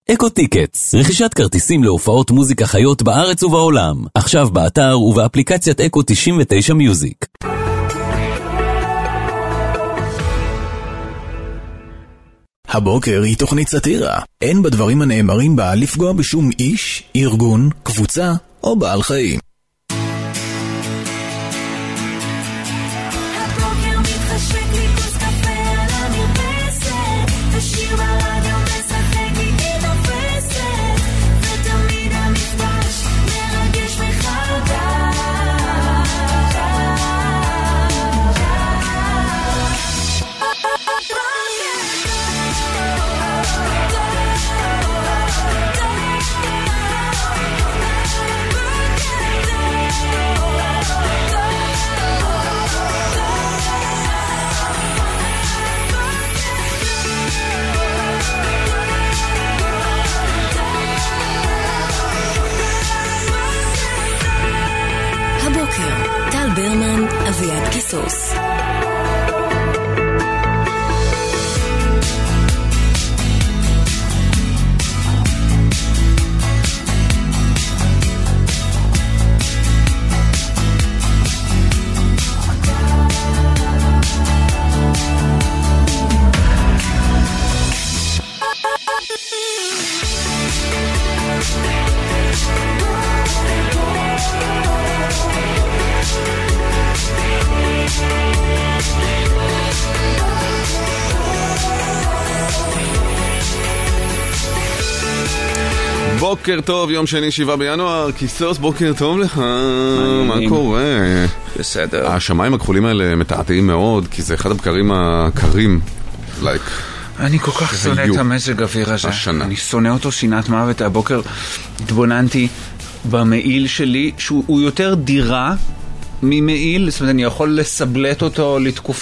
אקו טיקטס, רכישת כרטיסים להופעות מוזיקה חיות בארץ ובעולם. עכשיו באתר ובאפליקציית אקו 99 מיוזיק. הבוקר היא תוכנית סאטירה. אין בדברים הנאמרים בה לפגוע בשום איש, ארגון, קבוצה או בעל חיים. הבוקר מתחשק לי כוס קפה על המרפסת, תשאיר ברדיו משחק איתי תופסת, ותמיד המפגש מרגש מחדש. טל ברמן, אביעד קיסוס. בוקר טוב, יום שני 7 בינואר, כיסוס, בוקר טוב לך, מה קורה? בסדר. השמיים הכחולים האלה מתעתעים מאוד, כי זה אחד הבקרים הקרים, אני כל כך שונא את המזג האוויר הזה. אני שונא אותו שנאת מוות. הבוקר התבוננתי במעיל שלי, שהוא יותר דירה ממעיל, זאת אומרת אני יכול לסבלט אותו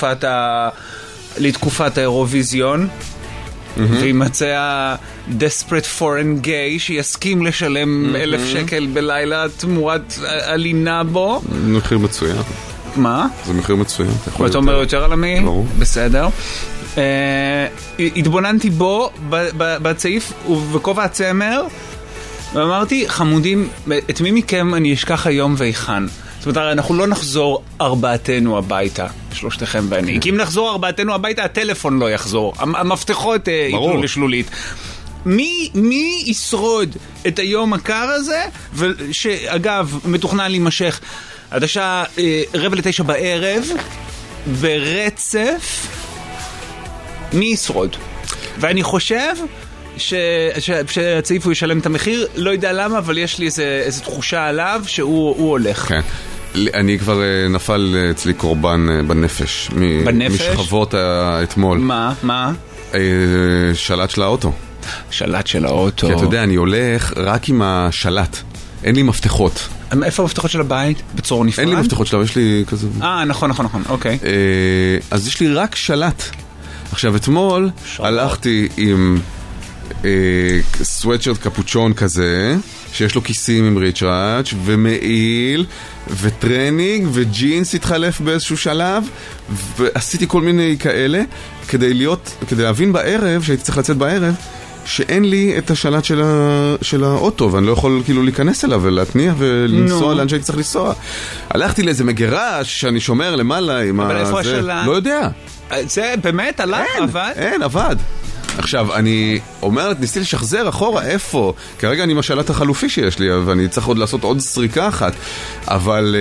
לתקופת האירוויזיון, וימצא ה-desperate foreign gay שיסכים לשלם 1,000 שקל בלילה תמורת עלינה בו. מחיר מצוין. מה? זה מחיר מצוין. ואתה אומר יותר על המעיל? ברור. בסדר. התבוננתי בו בצעיף ובכובע הצמר, ואמרתי, חמודים, את מי מכם אני אשכח היום ואיכן? זאת אומרת, אנחנו לא נחזור ארבעתנו הביתה, שלושתכם ואני. כי אם נחזור ארבעתנו הביתה, הטלפון לא יחזור. המפתחות ייתנו לשלולית. מי ישרוד את היום הקר הזה, שאגב, מתוכנן להימשך עד השעה 8:45 בערב, ברצף, מי ישרוד? ואני חושב שהצעיף הוא ישלם את המחיר, לא יודע למה, אבל יש לי איזו תחושה עליו שהוא הולך. כן. אני כבר נפל אצלי קורבן בנפש. משכבות אתמול. מה? שלט של האוטו. שלט של האוטו. כי אתה יודע, אני הולך רק עם השלט. אין לי מפתחות. איפה המפתחות של הבית? בצורה נפרד? אין לי מפתחות שלה, יש לי כזה... נכון, אוקיי. אז יש לי רק שלט. עכשיו, אתמול הלכתי עם סוואטשרט קפוצ'ון כזה, שיש לו כיסים עם ריצ'ראץ' ומעיל וטרנינג וג'ינס התחלף באיזשהו שלב, ועשיתי כל מיני כאלה כדי להבין בערב, שהייתי צריך לצאת בערב, שאין לי את השלט של האוטו, ואני לא יכול כאילו להיכנס אליו ולהתניע ולנסוע לאן שהייתי צריך לנסוע. הלכתי לאיזה מגרש שאני שומר למעלה עם אבל איפה השלט? לא יודע. זה באמת עליו עבד? אין, עבד. עכשיו, אני אומרת, ניסיתי לשחזר אחורה, איפה? כרגע אני עם השלט החלופי שיש לי, ואני צריך עוד לעשות עוד סריקה אחת. אבל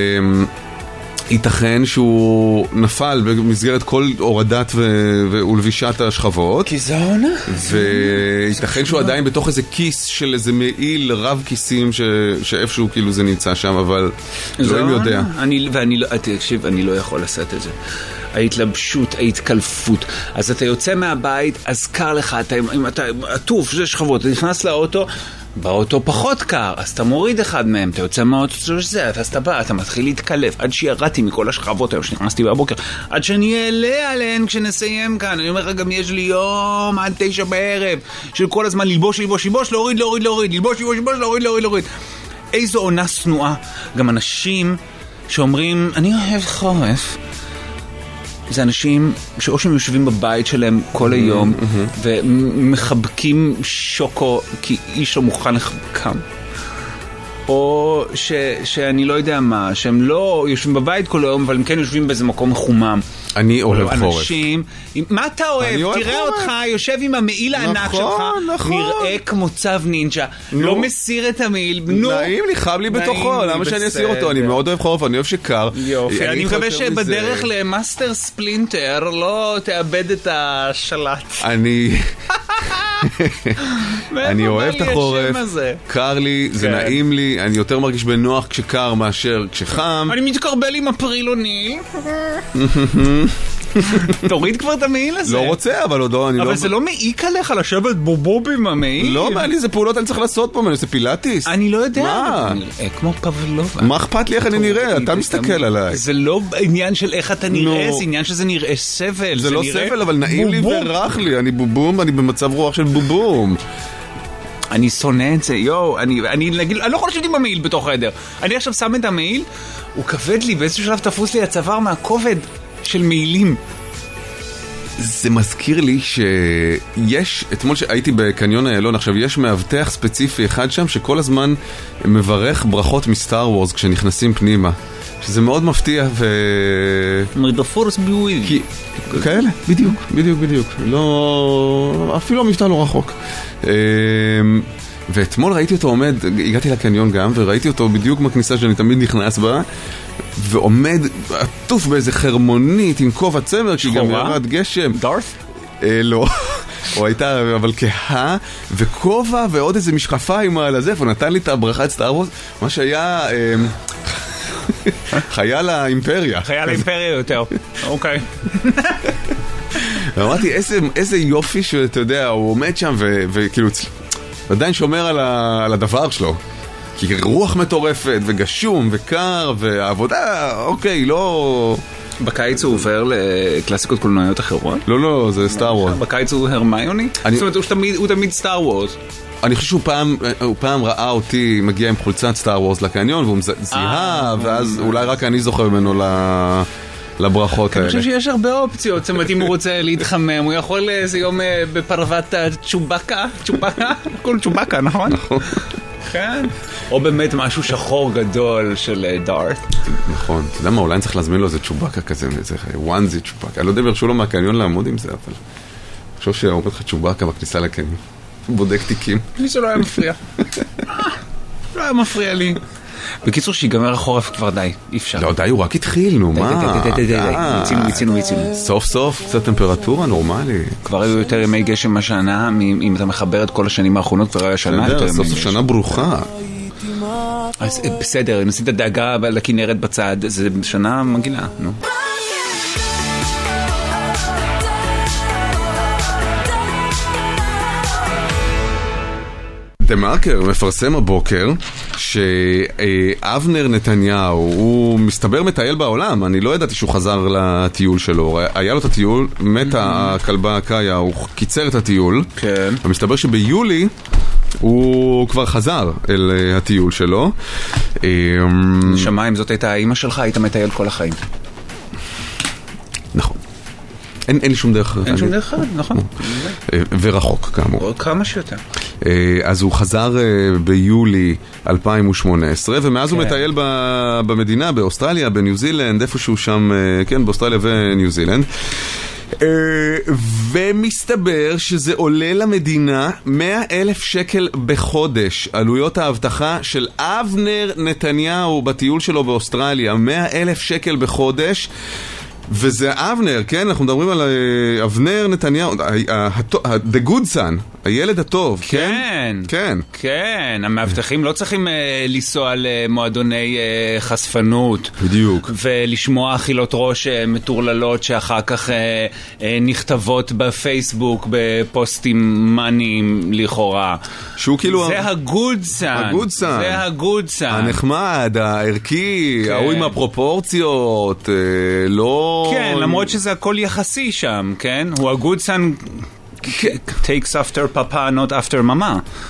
ייתכן שהוא נפל במסגרת כל הורדת ולבישת השכבות. כי זה עונה. וייתכן שהוא עדיין בתוך איזה כיס של איזה מעיל רב כיסים שאיפשהו כאילו זה נמצא שם, אבל לא אם יודע. תקשיב, אני לא יכול לעשות את זה. ההתלבשות, ההתקלפות. אז אתה יוצא מהבית, אז קר לך, אתה עטוף, זה שכבות, אתה נכנס לאוטו, באוטו פחות קר, אז אתה מוריד אחד מהם, אתה יוצא מהאוטו שזה, אז אתה בא, אתה מתחיל להתקלף, עד שירדתי מכל השכבות היום שנכנסתי בבוקר, עד שאני אעלה עליהן כשנסיים כאן. אני אומר לך, גם יש לי יום עד 9 בערב, של כל הזמן ללבוש, להוריד, ללבוש, להוריד. איזו עונה שנואה. גם אנשים שאומרים, אני אוהב חורף, זה אנשים שאו שהם יושבים בבית שלהם כל היום ומחבקים שוקו כי איש לא מוכן לחבקם, או שאני לא יודע מה, שהם לא יושבים בבית כל היום אבל הם כן יושבים באיזה מקום מחומם. אני אוהב חורף. אנשים, מה אתה אוהב? תראה אותך יושב עם המעיל הענק שלך, נראה כמו צו נינג'ה, לא מסיר את המעיל. נעים לי, חם לי בתוכו, למה שאני אסיר אותו? אני מאוד אוהב חורף, אני אוהב שקר. יופי, אני מקווה שבדרך למאסטר ספלינטר לא תאבד את השלט. אני אוהב את החורף, קר לי, זה נעים לי, אני יותר מרגיש בנוח כשקר מאשר כשחם. אני מתקרבל עם הפרילוניל. תוריד כבר את המעיל הזה. לא רוצה, אבל עוד לא... אבל זה לא מעיק עליך לשבת בובוב עם המעיל? לא, מה לי, זה פעולות אני צריך לעשות פה, אני עושה פילאטיס. אני לא יודע. מה? כמו פבלובה. מה אכפת לי איך אני נראה? אתה מסתכל עליי. זה לא עניין של איך אתה נראה, זה עניין שזה נראה סבל. זה לא סבל, אבל נעים לי ורח לי. אני בובום, אני במצב רוח של בובום. אני שונא את זה, אני לא יכול לשבת עם המעיל בתוך העדר. אני עכשיו שם את המעיל, הוא כבד לי, באיזשהו שלב תפוס לי הצוואר מהכובד של מעילים. זה מזכיר לי שיש, אתמול שהייתי בקניון איילון, עכשיו יש מאבטח ספציפי אחד שם שכל הזמן מברך ברכות מסטאר וורס כשנכנסים פנימה, שזה מאוד מפתיע May the force be with you. כאלה, בדיוק. לא, אפילו המבטא לא רחוק. ואתמול ראיתי אותו עומד, הגעתי לקניון גם, וראיתי אותו בדיוק בכניסה שאני תמיד נכנס בה, ועומד עטוף באיזה חרמונית עם כובע צמר, כי גם ירד גשם. דארת? לא. או הייתה אבל כהה, וכובע ועוד איזה משקפיים על הזה, והוא נתן לי את הברכת סטאר וורס, מה שהיה חייל האימפריה. חייל האימפריה יותר, אוקיי. ואמרתי, איזה יופי שאתה יודע, הוא עומד שם וכאילו עדיין שומר על הדבר שלו. כי רוח מטורפת וגשום וקר והעבודה, אוקיי, לא... בקיץ הוא עובר לקלאסיקות קולנועיות אחרות? לא, זה סטאר וורס. בקיץ הוא הרמיוני? זאת אומרת, הוא תמיד סטאר וורס. אני חושב שהוא פעם ראה אותי מגיע עם חולצת סטאר וורס לקניון, והוא זיהה, ואז אולי רק אני זוכר ממנו לברכות האלה. אני חושב שיש הרבה אופציות, זאת אומרת, אם הוא רוצה להתחמם, הוא יכול איזה יום בפרוות צ'ובקה, כל צ'ובקה, נכון? נכון. כן. או באמת משהו שחור גדול של דארת. נכון. אתה יודע מה, אולי אני צריך להזמין לו איזה צ'ובקה כזה, איזה וואנזי צ'ובקה. אני לא יודע ברשו לו מהקניון לעמוד עם זה, אבל אני חושב שעומד לך צ'ובקה בכניסה לקניון. בודק תיקים. לי שלא היה מפריע. לא היה מפריע לי. בקיצור, שיגמר החורף כבר די, אי אפשר. לא, די, הוא רק התחיל, נו, מה? מיצינו. סוף סוף, קצת טמפרטורה נורמלי. כבר היו יותר ימי גשם השנה, אם אתה מחבר את כל השנים האחרונות, כבר היה שנה יותר ימי גשם. סוף סוף שנה ברוכה. אז בסדר, נשים את הדאגה לכנרת בצד, זה שנה מגילה, נו. דה מרקר מפרסם הבוקר שאבנר נתניהו הוא מסתבר מטייל בעולם. אני לא ידעתי שהוא חזר לטיול שלו, היה לו את הטיול, מתה הכלבה קאיה, הוא קיצר את הטיול, כן. ומסתבר שביולי הוא כבר חזר אל הטיול שלו. נשמע, אם זאת הייתה האמא שלך, היית מטייל כל החיים. נכון. אין לי שום דרך. אין שום דרך אחרת, נכון. ורחוק, כאמור. כמה שיותר. אז הוא חזר ביולי 2018, ומאז הוא מטייל במדינה, באוסטרליה, בניו זילנד, איפשהו שם, כן, באוסטרליה וניו זילנד. ומסתבר שזה עולה למדינה 100,000 שקל בחודש, עלויות האבטחה של אבנר נתניהו בטיול שלו באוסטרליה, 100,000 שקל בחודש. וזה אבנר, כן? אנחנו מדברים על אבנר נתניהו, the good son, הילד הטוב, כן? כן. כן, המאבטחים לא צריכים לנסוע למועדוני חשפנות. בדיוק. ולשמוע אכילות ראש מטורללות שאחר כך נכתבות בפייסבוק בפוסטים מניים לכאורה. שהוא כאילו... זה ה-good son. זה ה-good son. הנחמד, הערכי, ההוא עם הפרופורציות, לא... כן, למרות שזה הכל יחסי שם, כן? הוא ה-good son takes after papa, not after mama.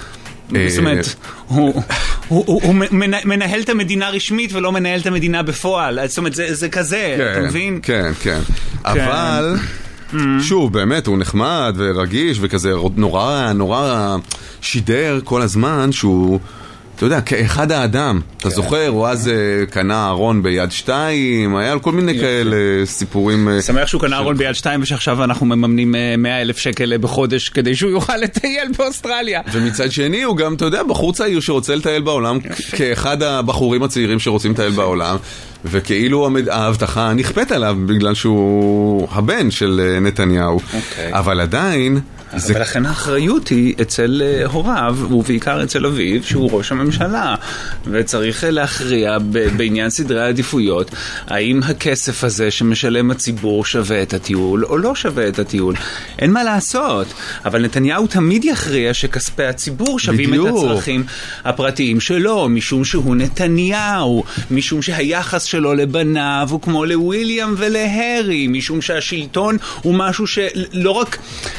זאת אומרת, הוא מנהל את המדינה רשמית ולא מנהל את המדינה בפועל. זאת אומרת, זה כזה, אתה מבין? כן, כן. אבל, שוב, באמת, הוא נחמד ורגיש וכזה נורא שידר כל הזמן שהוא... אתה יודע, כאחד האדם, אתה זוכר, הוא אז קנה ארון ביד 2, היה כל מיני כאלה סיפורים. שמח שהוא קנה ארון ביד 2 ושעכשיו אנחנו מממנים 100,000 שקל בחודש כדי שהוא יוכל לטייל באוסטרליה. ומצד שני הוא גם, אתה יודע, בחור צעיר שרוצה לטייל בעולם, כאחד הבחורים הצעירים שרוצים לטייל בעולם, וכאילו ההבטחה נכפת עליו בגלל שהוא הבן של נתניהו. אבל עדיין... ולכן האחריות היא אצל הוריו, ובעיקר אצל אביו, שהוא ראש הממשלה. וצריך להכריע בעניין סדרי העדיפויות, האם הכסף הזה שמשלם הציבור שווה את הטיול, או לא שווה את הטיול. אין מה לעשות. אבל נתניהו תמיד יכריע שכספי הציבור שווים את הצרכים הפרטיים שלו, משום שהוא נתניהו, משום שהיחס שלו לבניו הוא כמו לוויליאם ולהרי, משום שהשלטון הוא משהו שלא רק...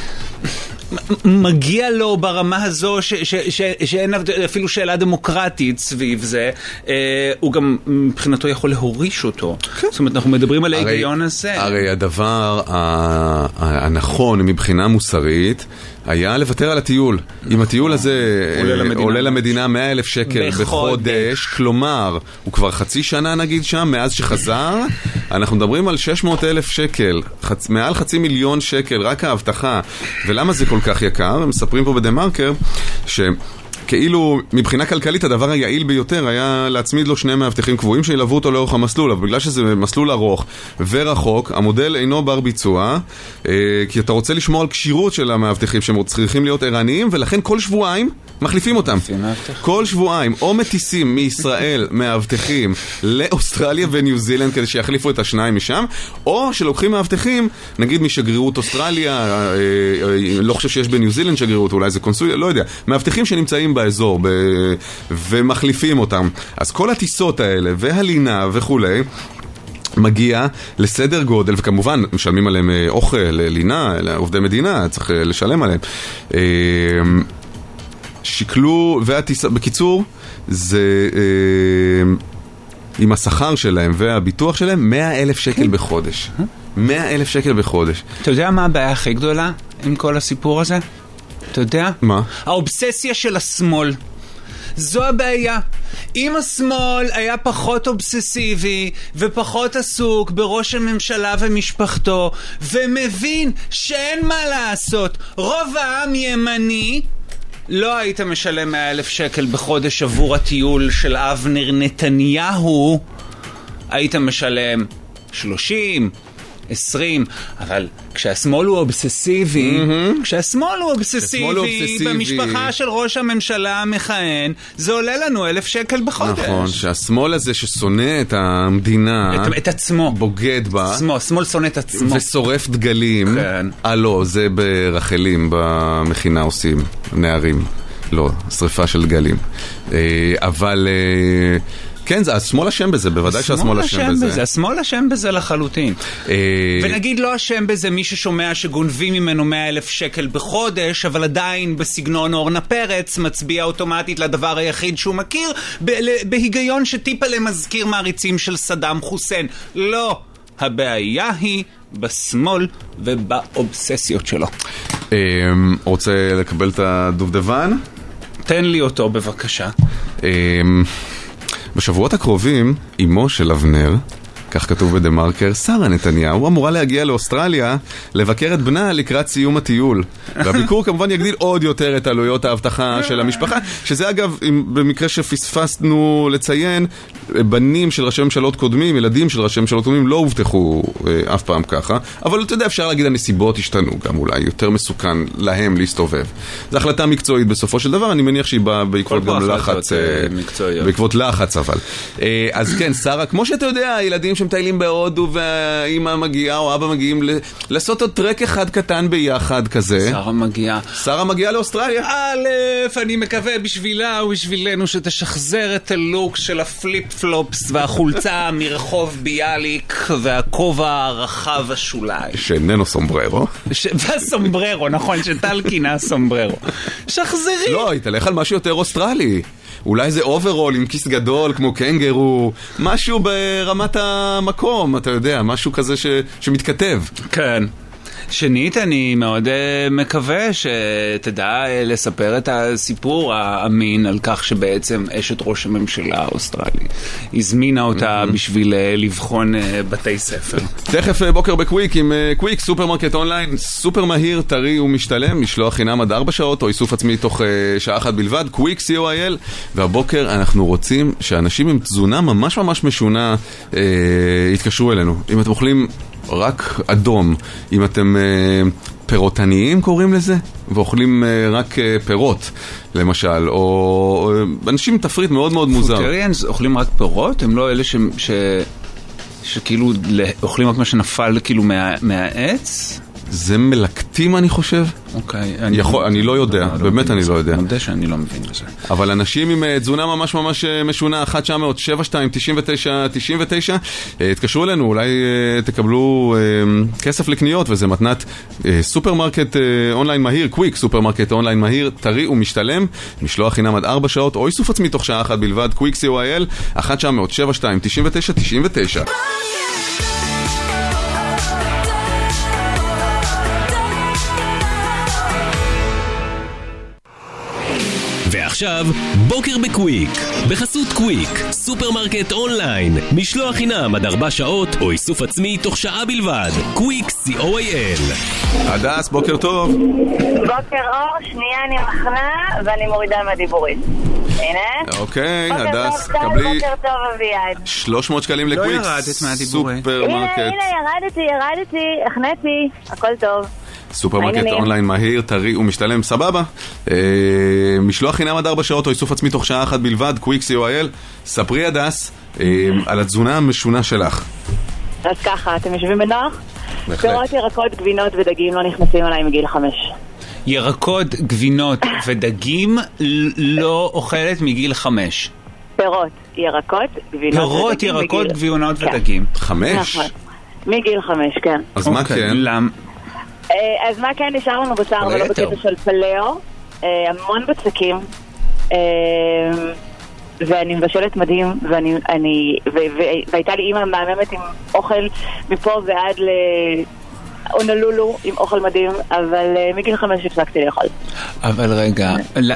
מגיע לו ברמה הזו שאין אפילו שאלה דמוקרטית סביב זה, הוא גם מבחינתו יכול להוריש אותו. זאת אומרת, אנחנו מדברים על ההיגיון הזה. הרי הדבר הנכון מבחינה מוסרית היה לוותר על הטיול. אם הטיול הזה עולה למדינה 100,000 שקל בחודש, כלומר, הוא כבר חצי שנה נגיד שם, מאז שחזר, אנחנו מדברים על 600,000 שקל, מעל 500,000 שקל, רק ההבטחה. ולמה זה כל כך יקר? הם מספרים פה בדה-מרקר, כאילו מבחינה כלכלית הדבר היעיל ביותר היה להצמיד לו 2 מאבטחים קבועים שילוו אותו לאורך המסלול, אבל בגלל שזה מסלול ארוך ורחוק, המודל אינו בר ביצוע, כי אתה רוצה לשמור על קשירות של המאבטחים שהם צריכים להיות ערניים, ולכן כל שבועיים מחליפים אותם. כל שבועיים או מטיסים מישראל מאבטחים לאוסטרליה וניו זילנד כדי שיחליפו את השניים משם, או שלוקחים מאבטחים, נגיד משגרירות אוסטרליה, לא חושב שיש בניו זילנד שגרירות, אולי זה קונסוליה, לא יודע, מאבטחים שנמצאים באזור ומחליפים אותם. אז כל הטיסות האלה והלינה וכולי מגיע לסדר גודל, וכמובן משלמים עליהם אוכל, לינה, עובדי מדינה, צריך לשלם עליהם. שיקלו, והטיסה, בקיצור, זה עם השכר שלהם והביטוח שלהם 100,000 שקל בחודש. 100,000 שקל בחודש. אתה יודע מה הבעיה הכי גדולה עם כל הסיפור הזה? אתה יודע? מה? האובססיה של השמאל. זו הבעיה. אם השמאל היה פחות אובססיבי ופחות עסוק בראש הממשלה ומשפחתו, ומבין שאין מה לעשות, רוב העם ימני, לא היית משלם 100,000 שקל בחודש עבור הטיול של אבנר נתניהו, היית משלם 30, 20, אבל כשהשמאל הוא אובססיבי, כשהשמאל הוא אובססיבי במשפחה של ראש הממשלה המכהן, זה עולה לנו 1,000 שקל בחודש. נכון, שהשמאל הזה ששונא את המדינה, את עצמו, בוגד בה, השמאל שונא את עצמו ושורף דגלים. לא, זה ברחלים במכינה עושים נערים, לא, שריפה של דגלים. אבל כן, זה השמאל אשם בזה, בוודאי שהשמאל אשם בזה. השמאל אשם בזה לחלוטין. ונגיד לא אשם בזה מי ששומע שגונבים ממנו 100,000 שקל בחודש, אבל עדיין בסגנון אורנה פרץ מצביע אוטומטית לדבר היחיד שהוא מכיר, בהיגיון שטיפה למזכיר מעריצים של סדאם חוסיין. לא, הבעיה היא בשמאל ובאובססיות שלו. רוצה לקבל את הדובדבן? תן לי אותו בבקשה. בשבועות הקרובים, אמו של אבנר, כך כתוב בדה-מרקר, שרה נתניהו אמורה להגיע לאוסטרליה לבקר את בנה לקראת סיום הטיול. והביקור כמובן יגדיל עוד יותר את עלויות ההבטחה של המשפחה, שזה אגב, במקרה שפספסנו לציין, בנים של ראשי ממשלות קודמים, ילדים של ראשי ממשלות קודמים לא הובטחו אף פעם ככה, אבל אתה יודע, אפשר להגיד הנסיבות השתנו גם אולי, יותר מסוכן להם להסתובב. זו החלטה מקצועית בסופו של דבר, אני מניח שהיא באה בעקבות גם לחץ, בעקבות לחץ אבל. אז כן, שרה, כמו שאתה יודע, הילדים שמטיילים בהודו והאמא מגיעה או אבא מגיעים לעשות עוד טרק אחד קטן ביחד כזה. שרה מגיעה לאוסטרליה. א', אני מקווה בשבילה ובשבילנו שתשחזר את הלוק של הפליפ פלופס והחולצה מרחוב ביאליק והכובע הרחב השוליים. שאיננו סומבררו. והסומבררו, נכון, שטל קינה סומבררו. שחזרי. לא, היא תלך על משהו יותר אוסטרלי. אולי זה אוברול עם כיס גדול כמו קנגרו, משהו ברמת המקום, אתה יודע, משהו כזה שמתכתב. כן. שנית, אני מאוד מקווה שתדע לספר את הסיפור האמין על כך שבעצם אשת ראש הממשלה האוסטרלי הזמינה אותה בשביל לבחון בתי ספר. תכף בוקר בקוויק עם קוויק, סופרמרקט אונליין, סופר מהיר, טרי ומשתלם, משלוח חינם עד 4 שעות או איסוף עצמי תוך שעה אחת בלבד, קוויק co.il. והבוקר אנחנו רוצים שאנשים עם תזונה ממש ממש משונה יתקשרו אלינו. אם אתם אוכלים רק אדום, אם אתם פירותניים קוראים לזה, ואוכלים רק פירות למשל, או אנשים עם תפריט מאוד מאוד מוזר. פרוטריאנס אוכלים רק פירות? הם לא אלה שכאילו אוכלים רק מה שנפל כאילו מהעץ? זה מלקטים אני חושב. אוקיי. אני לא יודע, באמת אני לא יודע. אני יודע שאני לא מבין בזה. אבל אנשים עם תזונה ממש ממש משונה, 1-900-72-99-99, התקשרו אלינו, אולי תקבלו כסף לקניות, וזה מתנת סופרמרקט אונליין מהיר, קוויק, סופרמרקט אונליין מהיר, טרי ומשתלם, משלוח חינם עד 4 שעות, או איסוף עצמי תוך שעה אחת בלבד, קוויק co.il, 1-900-72-99-99. ועכשיו, בוקר בקוויק. בחסות קוויק, סופרמרקט אונליין. משלוח חינם עד 4 שעות או איסוף עצמי תוך שעה בלבד. קוויק co.il. הדס, בוקר טוב. בוקר אור, שנייה אני מחנה ואני מורידה מהדיבורית. הנה. אוקיי, הדס, קבלי. בוקר טוב אביעד. 300 שקלים לקוויק. לא ירדת מהדיבורית. סופרמרקט. הנה, ירדתי, הכנתי, הכל טוב. סופרמרקט אונליין מהיר, טרי ומשתלם, סבבה. משלוח חינם עד 4 שעות או איסוף עצמי תוך שעה אחת בלבד, קוויק co.il. ספרי הדס על התזונה המשונה שלך. אז ככה, אתם יושבים בנוח? פירות, ירקות, גבינות ודגים לא נכנסים עליי מגיל 5. ירקות, גבינות ודגים לא אוכלת מגיל 5. פירות, ירקות, גבינות פירות, ירקות, גבינות ודגים. 5? מגיל 5, כן. אז מה כן? אז מה כן נשאר לנו בשר ולא בקטע של פלאו, המון בצקים, ואני מבשלת מדהים, והייתה לי אימא מהממת עם אוכל מפה ועד לאונלולו עם אוכל מדהים, אבל מגיל 5 הפסקתי לאכול. אבל רגע,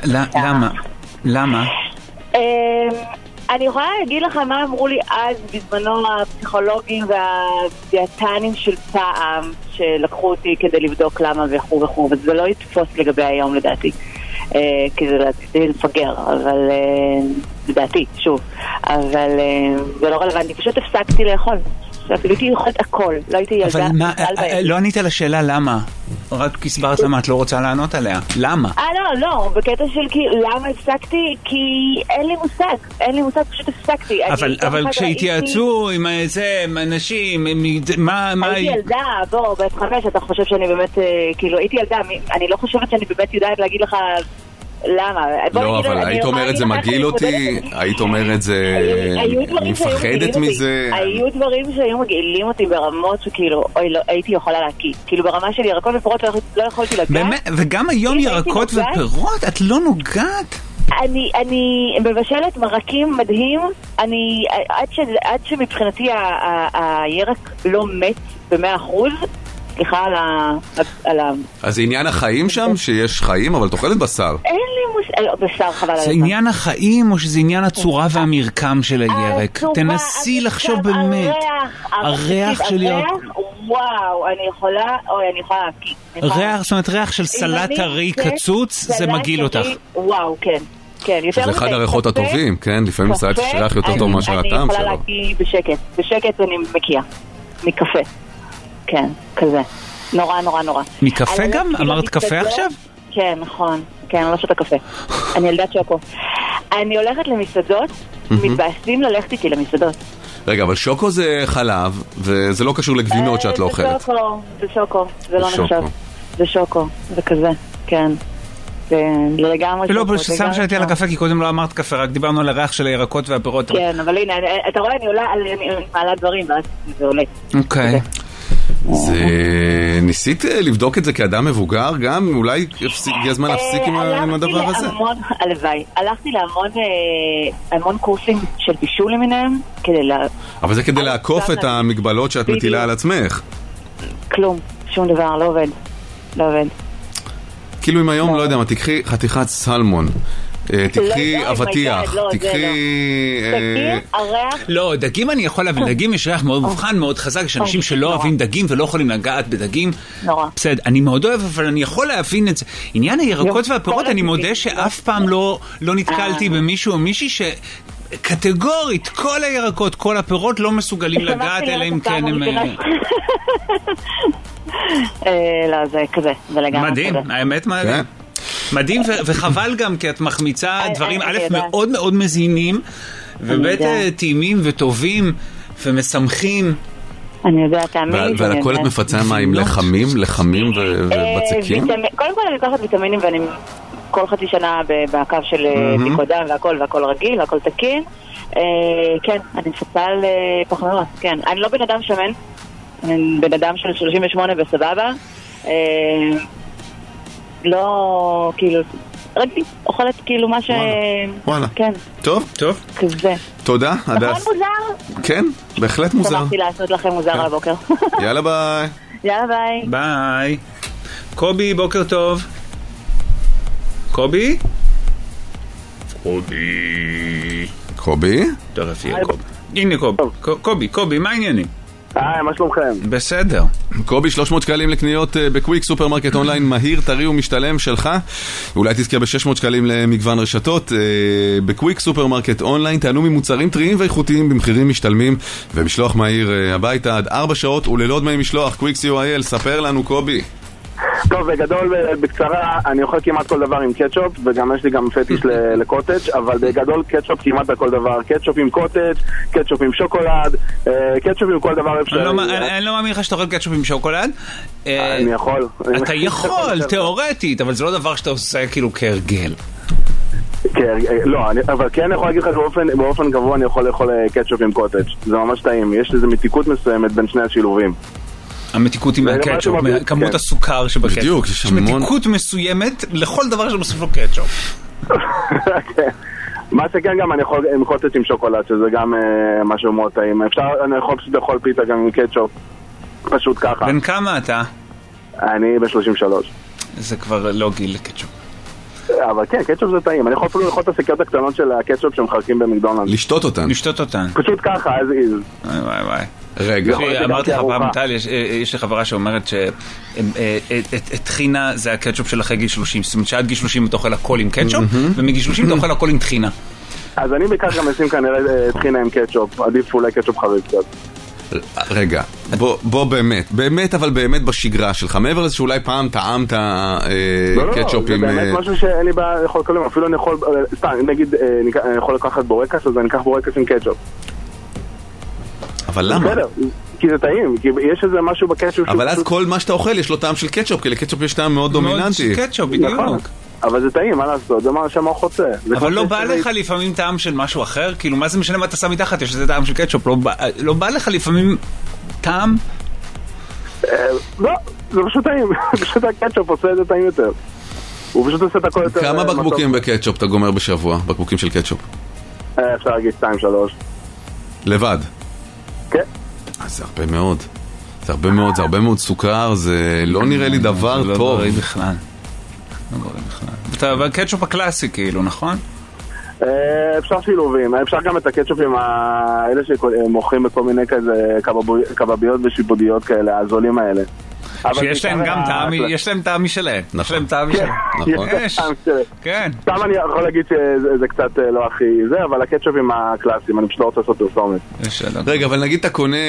למה? אני יכולה להגיד לך מה אמרו לי אז בזמנו הפסיכולוגים והדיאטנים של פעם שלקחו אותי כדי לבדוק למה וכו', וזה לא יתפוס לגבי היום לדעתי, כי זה לפגר, אבל לדעתי, שוב, אבל זה לא רלוונטי, פשוט הפסקתי לאכול. הייתי אוכלת הכל, לא הייתי ילדה. אבל מה, לא ענית על השאלה למה? רק הסברת למה את לא רוצה לענות עליה. למה? לא, בקטע של למה הפסקתי? כי אין לי מושג, פשוט הפסקתי. אבל כשהתייעצו עם אנשים, מה... הייתי ילדה, בת 5, אתה חושב שאני באמת, הייתי ילדה, אני לא חושבת שאני באמת יודעת להגיד לך... למה? לא, אבל היית אומרת זה מגעיל אותי? היית אומרת זה... אני מפחדת מזה? היו דברים שהיו מגעילים אותי ברמות שכאילו, הייתי יכולה להקיא. כאילו ברמה של ירקות ופירות לא יכולתי לגעת. באמת? וגם היום ירקות ופירות? את לא נוגעת? אני מבשלת מרקים מדהים. עד שמבחינתי הירק לא מת ב100%, סליחה על ה... אז זה עניין החיים שם? שיש חיים, אבל תאכלת בשר? אין לי בשר חבל על זה עניין החיים או שזה עניין הצורה והמרקם של הירק? תנסי לחשוב באמת. הריח של ירק. וואו, אני יכולה ריח, זאת אומרת ריח של סלט טרי קצוץ, זה מגעיל אותך. וואו, כן. שזה אחד הריחות הטובים, כן? לפעמים סלט יש ריח יותר טוב מאשר הטעם שלו. אני יכולה להקיא בשקט אני מקיאה. מקפה. כן, כזה. נורא. מקפה גם? אמרת קפה עכשיו? כן, נכון. כן, אני לא שותה קפה. אני ילדת שוקו. אני הולכת למסעדות, מתבאסים ללכת איתי למסעדות. רגע, אבל שוקו זה חלב, וזה לא קשור לגבינות שאת לא אוכלת. זה שוקו, זה לא שוקו. נחשב. זה שוקו, זה כזה, כן. זה לגמרי לא, שוקו. פשוט שם שאלתי על הקפה, כי קודם לא אמרת קפה, רק דיברנו על הריח של הירקות והפירות. כן, אבל הנה, אתה רואה, אני מעלה דברים, ואז זה עולה. אוקיי. ניסית לבדוק את זה כאדם מבוגר גם? אולי הגיע הזמן להפסיק עם הדבר הזה? הלוואי. הלכתי להמון קורסים של בישול למיניהם, אבל זה כדי לעקוף את המגבלות שאת מטילה על עצמך. כלום, שום דבר, לא עובד. לא עובד. כאילו אם היום, לא יודע מה, תקחי חתיכת סלמון, תקחי אבטיח, תקחי... לא, דגים אני יכול להבין, דגים יש ריח מאוד מובחן, מאוד חזק, יש אנשים שלא אוהבים דגים ולא יכולים לגעת בדגים. נורא. בסדר, אני מאוד אוהב, אבל אני יכול להבין את זה. עניין הירקות והפירות, אני מודה שאף פעם לא נתקלתי במישהו או מישהי קטגורית, כל הירקות, כל הפירות לא מסוגלים לגעת, אלא אם כן הם... לא, זה כזה, זה לגמרי. מדהים, האמת מדהים. מדהים, וחבל גם, כי את מחמיצה דברים, א', מאוד מאוד מזינים, וב' טעימים וטובים, ומשמחים. אני יודע, תאמין. ועל הכל את מפצה מים לחמים ובצקים? קודם כל אני לוקחת ויטמינים, ואני כל חצי שנה בקו של בדיקות דם, והכל רגיל, והכל תקין. כן, אני מפצה על פחמימות, כן. אני לא בן אדם שמן, אני בן אדם של 38 וסבבה. לא, כאילו, רגיל, אוכלת כאילו מה ש... וואלה. כן. טוב. כזה. תודה, הדס. נכון מוזר? כן, בהחלט מוזר. שמחתי לעשות לכם מוזר על הבוקר. יאללה ביי. יאללה ביי. ביי. קובי, בוקר טוב. קובי? קובי? תרף יהיה קובי. הנה קובי, מה העניינים? מה שלומכם? בסדר. קובי, 300 שקלים לקניות בקוויק, סופרמרקט אונליין מהיר, טרי ומשתלם שלך. אולי תזכה ב-600 שקלים למגוון רשתות. בקוויק, סופרמרקט אונליין, תענו ממוצרים טריים ואיכותיים במחירים משתלמים, ומשלוח מהיר הביתה עד 4 שעות וללא דמי משלוח. קוויק co.il, ספר לנו קובי. טוב, בגדול, בקצרה, אני אוכל כמעט כל דבר עם קטשופ, וגם יש לי גם פטיש לקוטג', אבל בגדול קטשופ כמעט על כל דבר. קטשופ עם קוטג', קטשופ עם שוקולד, קטשופ עם כל דבר אפשרי. אני לא מאמין לך שאתה אוכל קטשופ עם שוקולד. אני יכול. אתה יכול, תיאורטית, אבל זה לא דבר שאתה עושה כאילו כהרגל. לא, אבל כן אני יכול להגיד לך שבאופן גבוה אני יכול לאכול קטשופ עם קוטג'. זה ממש טעים, יש לזה מתיקות מסוימת בין שני השילובים. המתיקות עם הקטשופ, כמות הסוכר שבקטשופ. בדיוק, יש המון. מתיקות מסוימת לכל דבר שמוסיף לו קטשופ. מה שכן גם אני יכול עם קוטג' עם שוקולד, שזה גם משהו מאוד טעים. אני יכול פשוט לאכול פיצה גם עם קטשופ. פשוט ככה. בן כמה אתה? אני ב-33. זה כבר לא גיל לקטשופ. אבל כן, קטשופ זה טעים. אני יכול אפילו לאכול את השקיות הקטנות של הקטשופ שמחלקים במקדונלד. לשתות אותן. פשוט ככה, אז is. וואי. רגע. אמרתי לך פעם, טל, יש לי חברה שאומרת שטחינה זה הקטשופ של אחרי גיל 30. זאת אומרת שעד גיל 30 אתה אוכל הכל עם קטשופ, ומגיל 30 אתה אוכל הכל עם טחינה. אז אני בעיקר גם אשים כנראה טחינה עם קטשופ. עדיף אולי קטשופ חריף קצת. רגע, בוא באמת אבל באמת בשגרה שלך, מעבר לזה שאולי פעם טעמת קטשופ עם... זה באמת משהו שאין לי בעיה לאכול כלום, אפילו אני יכול, סתם, נגיד, אני יכול לקחת בורקס, אז אני אקח בורקס עם קטשופ. אבל למה? בסדר, כי זה טעים, כי יש איזה משהו בקטשופ... אבל אז כל מה שאתה אוכל יש לו טעם של קטשופ, כי לקטשופ יש טעם מאוד דומיננטי. מאוד קטשופ, בדיוק. אבל זה טעים, מה לעשות? זה מה שהמוח חוצה. אבל לא בא לך לפעמים טעם של משהו אחר? כאילו, מה זה משנה מה אתה שם מתחת? יש איזה טעם של קטשופ. לא בא לך לפעמים טעם? לא, זה פשוט טעים. פשוט הקטשופ עושה את זה טעים יותר. הוא פשוט עושה את הכל יותר... כמה בקבוקים בקטשופ אתה גומר בשבוע? בקבוקים של קטשופ? אפשר להגיד 2-3. לבד? כן. זה הרבה מאוד. זה הרבה מאוד סוכר, זה לא נראה לי דבר טוב. לא בריא בכלל. אבל קטשופ הקלאסי כאילו, נכון? אפשר שילובים, אפשר גם את הקטשופים האלה שמוכרים בכל מיני כזה קבביות ושיפודיות כאלה, הזולים האלה. שיש להם גם טעם, יש להם טעם משלהם. יש להם טעם משלהם. יש. כן. סתם אני יכול להגיד שזה קצת לא הכי זה, אבל הקטשופים הקלאסיים, אני פשוט לא רוצה לעשות פרסומת. רגע, אבל נגיד אתה קונה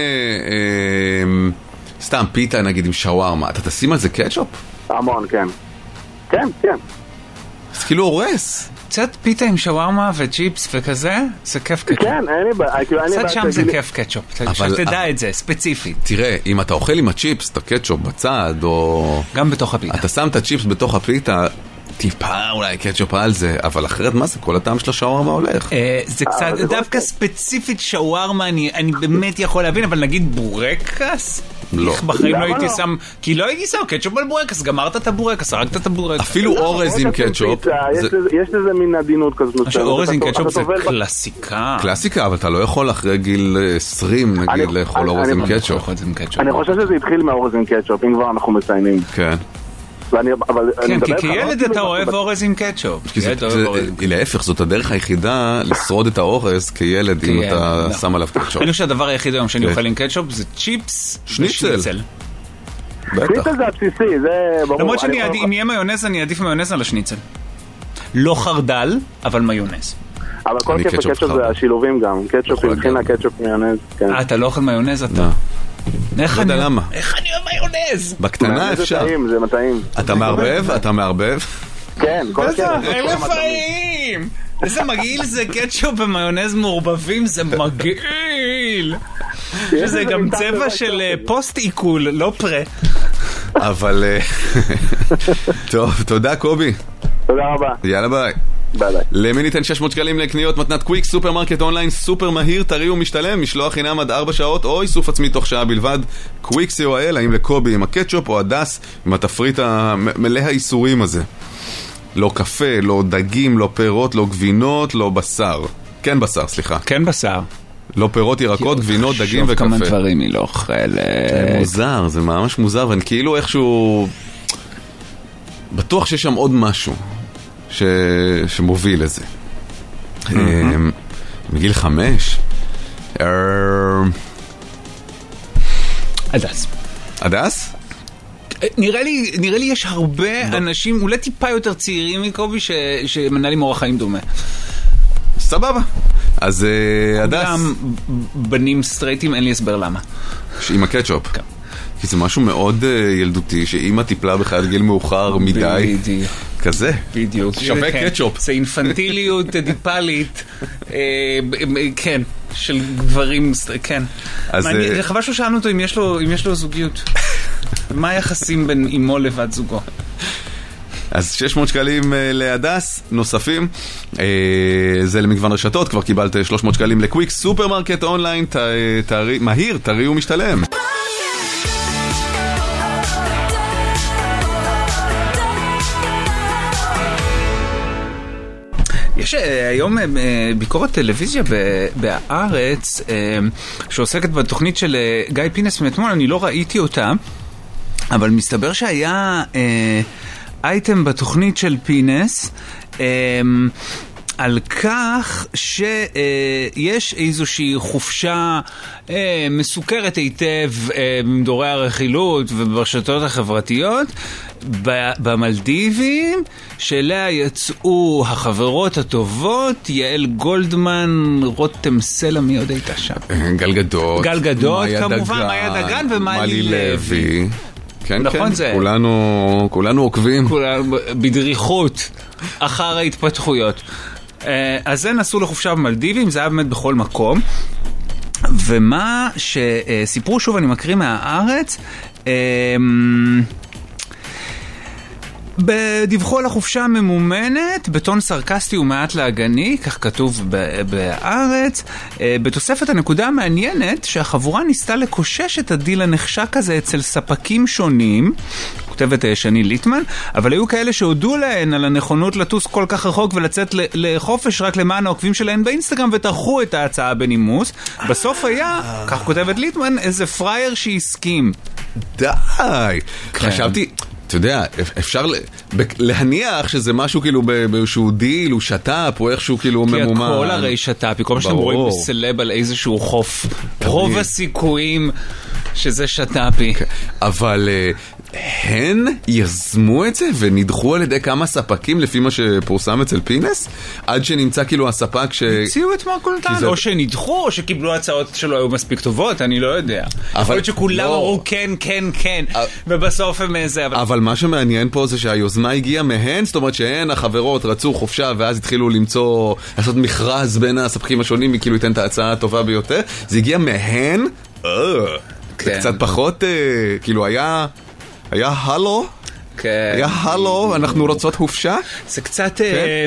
סתם פיתה נגיד עם שווארמה, אתה תשים על זה קטשופ? המון, כן. כן. זה כאילו הורס. קצת פיתה עם שווארמה וצ'יפס וכזה, זה כיף קטשופ. כן, אין לי בעיה. קצת שם זה כיף קטשופ, שתדע את זה, ספציפית. תראה, אם אתה אוכל עם הצ'יפס, את הקטשופ בצד, או... גם בתוך הפיתה. אתה שם את הצ'יפס בתוך הפיתה, טיפה אולי קטשופ על זה, אבל אחרת מה זה? כל הטעם של השווארמה הולך. זה קצת, דווקא ספציפית שווארמה, אני באמת יכול להבין, אבל נגיד בורקס? לא. בחיים לא הייתי שם, כי לא הייתי שם קטשופ על בורקס, גמרת את הבורקס, הרגת את הבורקס. אפילו אורז עם קטשופ. יש לזה מין עדינות כזאת. אורז עם קטשופ זה קלאסיקה. קלאסיקה, אבל אתה לא יכול אחרי גיל 20 נגיד לאכול אורז עם קטשופ. אני חושב שזה התחיל מאורז עם קטשופ, אם כבר אנחנו מציינים. כן. כן, כי כילד אתה אוהב אורז עם קטשופ. להפך, זאת הדרך היחידה לשרוד את האורז כילד אם אתה שם עליו קטשופ. אני חושב שהדבר היחיד היום שאני אוכל עם קטשופ זה צ'יפס שניצל. בטח. שניצל זה הבסיסי, זה ברור. למרות שאם יהיה מיונז אני אעדיף מיונז על השניצל. לא חרדל, אבל מיונז. אבל כל כיף הקטשופ זה השילובים גם. קטשופ עם חינה, קטשופ מיונז. אתה לא אוכל מיונז אתה? איך אני אוהב מיונז? בקטנה אפשר. זה מטעים. אתה מערבב? אתה מערבב? כן, כל הכיף. לפעמים! איזה מגעיל זה קטשופ ומיונז מעורבבים, זה מגעיל! שזה גם צבע של פוסט עיכול, לא פרה. אבל... טוב, תודה קובי. תודה רבה. יאללה ביי. ביי ביי. למי ניתן 600 שקלים לקניות מתנת קוויק, סופרמרקט אונליין, סופר מהיר, טרי ומשתלם, משלוח חינם עד 4 שעות או איסוף עצמי תוך שעה בלבד. קוויק co.il, האם לקובי עם הקטשופ או הדס עם התפריט המלא האיסורים הזה. לא קפה, לא דגים, לא פירות, לא גבינות, לא בשר. כן בשר, סליחה. כן בשר. לא פירות, ירקות, גבינות, דגים וקפה. כמה דברים היא לא אוכלת. זה מוזר, זה ממש מוזר, ואני כאילו איכשהו... בטוח שיש שם עוד משהו שמוביל לזה. מגיל 5? הדס. הדס? נראה לי יש הרבה אנשים, אולי טיפה יותר צעירים מקובי, שמנהלים אורח חיים דומה. סבבה. אז הדס... גם בנים סטרייטים, אין לי הסבר למה. עם הקטשופ. כן. כי זה משהו מאוד ילדותי, שאמא טיפלה בחיית גיל מאוחר מדי. בדיוק. כזה. בדיוק. שווה קטשופ. זה אינפנטיליות דיפלית. כן. של גברים, כן. זה חבל ששאלנו אותו אם יש לו זוגיות. מה היחסים בין אמו לבת זוגו? אז 600 שקלים להדס, נוספים. זה למגוון רשתות, כבר קיבלת 300 שקלים לקוויק, סופרמרקט אונליין, מהיר, טרי ומשתלם. יש היום ביקורת טלוויזיה בארץ שעוסקת בתוכנית של גיא פינס מאתמול, אני לא ראיתי אותה, אבל מסתבר שהיה אייטם בתוכנית של פינס על כך שיש איזושהי חופשה מסוכרת היטב במדורי הרכילות וברשתות החברתיות במלדיבים, שאליה יצאו החברות הטובות, יעל גולדמן, רותם סלע, מי עוד הייתה שם? גלגדות, כמובן, מאיה דגן ומלי לוי. כן, נכון, כן, זה... כולנו עוקבים. בדריכות אחר ההתפתחויות. אז זה נסעו לחופשה במלדיבים, זה היה באמת בכל מקום. ומה שסיפרו, שוב אני מקריא מהארץ, דיווחו על החופשה הממומנת בטון סרקסטי ומעט להגני, כך כתוב בארץ. בתוספת הנקודה המעניינת שהחבורה ניסתה לקושש את הדיל הנחשק הזה אצל ספקים שונים, כותבת שני ליטמן, אבל היו כאלה שהודו להן על הנכונות לטוס כל כך רחוק ולצאת לחופש רק למען העוקבים שלהן באינסטגרם, וטרחו את ההצעה בנימוס. בסוף היה, כך כותבת ליטמן, איזה פרייר שהסכים. די! חשבתי... אתה יודע, אפשר להניח שזה משהו כאילו באיזשהו דיל, הוא שטאפ, או איכשהו כאילו ממומן. כי הכל הרי שטאפ, כל מה שאתם רואים בסלב על איזשהו חוף, רוב הסיכויים שזה שטאפי. אבל הן יזמו את זה ונדחו על ידי כמה ספקים לפי מה שפורסם אצל פינס? עד שנמצא כאילו הספק הציעו את מרקו נתן, או שנדחו, או שקיבלו הצעות שלא היו מספיק טובות, אני לא יודע. יכול להיות שכולם אמרו כן, כן, כן, ובסוף הם איזה... אבל מה שמעניין פה זה שהיוזמה הגיעה מהן, זאת אומרת שהן החברות רצו חופשה, ואז התחילו לעשות מכרז בין הספקים השונים, כאילו ייתן את ההצעה הטובה ביותר. זה הגיע מהן, זה קצת פחות, כאילו היה הלו, היה הלו, אנחנו רוצות חופשה. זה קצת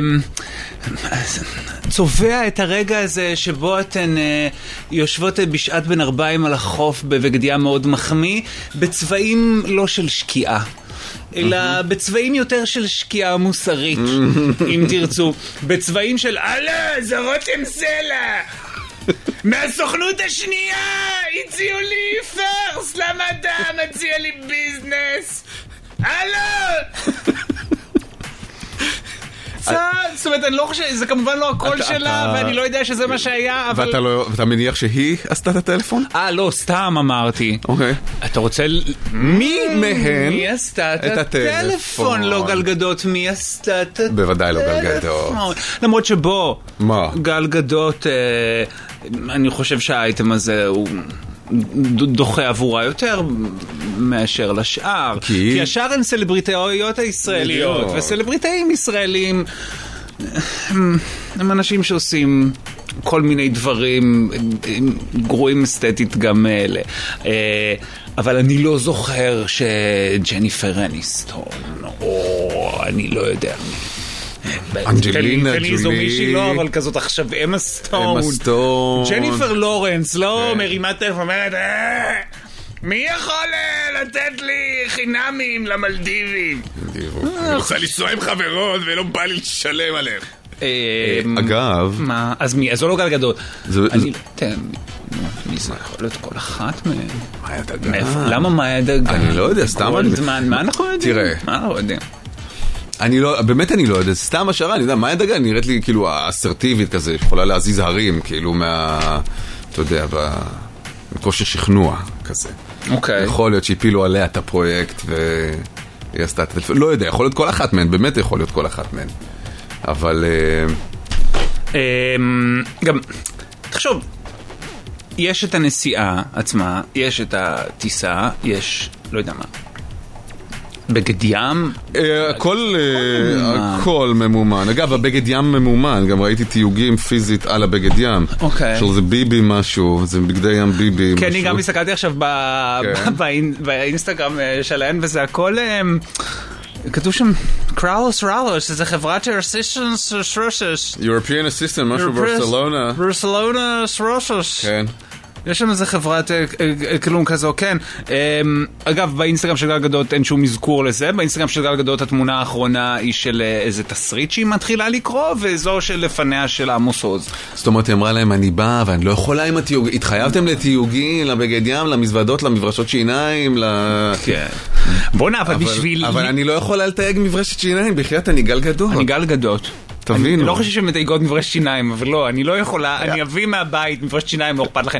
צובע את הרגע הזה שבו אתן יושבות בשעת בין 40 על החוף בבגד ים מאוד מחמיא, בצבעים לא של שקיעה, אלא בצבעים יותר של שקיעה מוסרית, אם תרצו, בצבעים של זה רותם סלע מהסוכנות השנייה, הציעו לי פרס, למה אתה מציע לי ביזנס? זאת אומרת, אני לא חושב, זה כמובן לא הקול שלה, ואני לא יודע שזה מה שהיה, אבל... ואתה מניח שהיא עשתה את הטלפון? לא, סתם אמרתי. אוקיי. אתה רוצה... מי מהן? מי עשתה את הטלפון? לא גלגדות, מי עשתה את הטלפון? בוודאי לא גלגדות. למרות שבו... מה? גלגדות, אני חושב שהאייטם הזה הוא... דוחה עבורה יותר מאשר לשאר, כי השאר הן סלבריטאיות הישראליות, וסלבריטאים ישראלים הם אנשים שעושים כל מיני דברים גרועים אסתטית גם אלה. אבל אני לא זוכר שג'ניפר אניסטון, או אני לא יודע מי, אנג'לינה ג'ולי, זו מישהי לא, אבל כזאת עכשיו אמה סטון, ג'ניפר לורנס לא מרימה טלפון אומרת מי יכול לתת לי חינמים למלדיבים? אני רוצה לנסוע עם חברות ולא בא לי לשלם עליהם. אגב, אז מי? אז זו לא גל גדול. מי זה יכול להיות כל אחת מהן? מאיה דגן. למה מאיה דגן? אני לא יודע, סתם מה אנחנו יודעים? תראה, מה אנחנו יודעים? באמת אני לא יודע, סתם השערה, אני יודע, מאיה דגן נראית לי כאילו אסרטיבית כזה, יכולה להזיז הרים, כאילו אתה יודע, בכושר שכנוע כזה. אוקיי. יכול להיות שהפילו עליה את הפרויקט והיא עשתה את הטלפון, לא יודע, יכול להיות כל אחת מהן, באמת יכול להיות כל אחת מהן. אבל... גם, תחשוב, יש את הנסיעה עצמה, יש את הטיסה, יש, לא יודע מה, בגד ים? הכל ממומן. אגב, הבגד ים ממומן, גם ראיתי תיוגים פיזית על הבגד ים. אוקיי. שזה ביבי משהו, זה בגדי ים ביבי משהו. כן, אני גם הסתכלתי עכשיו באינסטגרם שלהם, וזה הכל... כתוב שם קראלוס ראלוס, זה חברת אסיסטנס רוסס. European Assistant, משהו ברסלונה. ברסלונה רוסס. כן. יש שם איזה חברת כלום כזו, כן. אגב, באינסטגרם של גל גדות אין שום מזכור לזה. באינסטגרם של גל גדות התמונה האחרונה היא של איזה תסריט שהיא מתחילה לקרוא, וזו של לפניה של עמוס עוז. זאת אומרת, היא אמרה להם, אני באה ואני לא יכולה עם התיוג... התחייבתם לתיוגים, לבגד ים, למזוודות, למברשות שיניים, כן. בוא'נה, אבל בשביל... אבל אני לא יכולה לתייג מברשת שיניים, בחייאת אני גל גדות. אני גל גדות. תבינו. אני לא חושב שמתייגות מברשת שיניים, אבל לא, אני לא יכולה, אני אביא מהבית מברשת שיניים, לא אכפת לכם.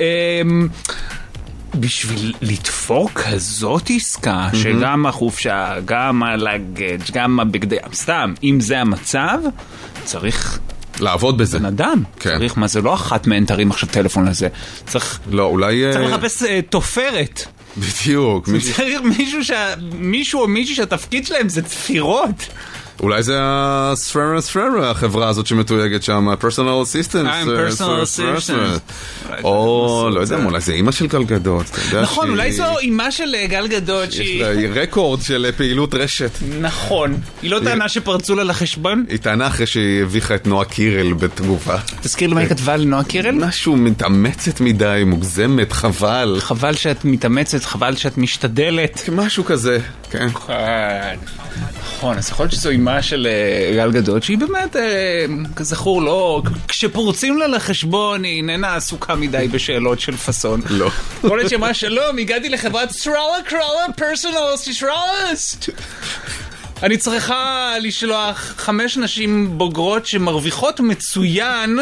בשביל לתפור כזאת עסקה, שגם החופשה, גם הלגג', גם הבגדי, סתם, אם זה המצב, צריך... לעבוד בזה. בן אדם. כן. צריך, מה זה לא אחת מהן תרים עכשיו טלפון לזה. צריך... לא, אולי... צריך לחפש תופרת. בדיוק. צריך מישהו או מישהי שהתפקיד שלהם זה תפירות. אולי זה הספרה, החברה הזאת שמתויגת שם, פרסונל אסיסטנט. פרסונל אסיסטנט. או, לא יודע, אולי זה אימא של גל גדות. נכון, אולי זו אימא של גל גדות יש לה רקורד של פעילות רשת. נכון. היא לא טענה שפרצו לה לחשבון? היא טענה אחרי שהיא הביכה את נועה קירל בתגובה. תזכיר לי מה היא כתבה לנועה קירל? משהו מתאמצת מדי, מוגזמת, חבל. חבל שאת מתאמצת, חבל שאת משתדלת. משהו כזה, כן. נכון, אז יכול להיות שזו אימה של גל גדות, שהיא באמת, כזכור, לא, כשפורצים לה לחשבון, היא איננה עסוקה מדי בשאלות של פסון. לא. יכול להיות שמה שלום, הגעתי לחברת קראלה, פרסונלס, אני צריכה לשלוח 5 נשים בוגרות שמרוויחות מצוין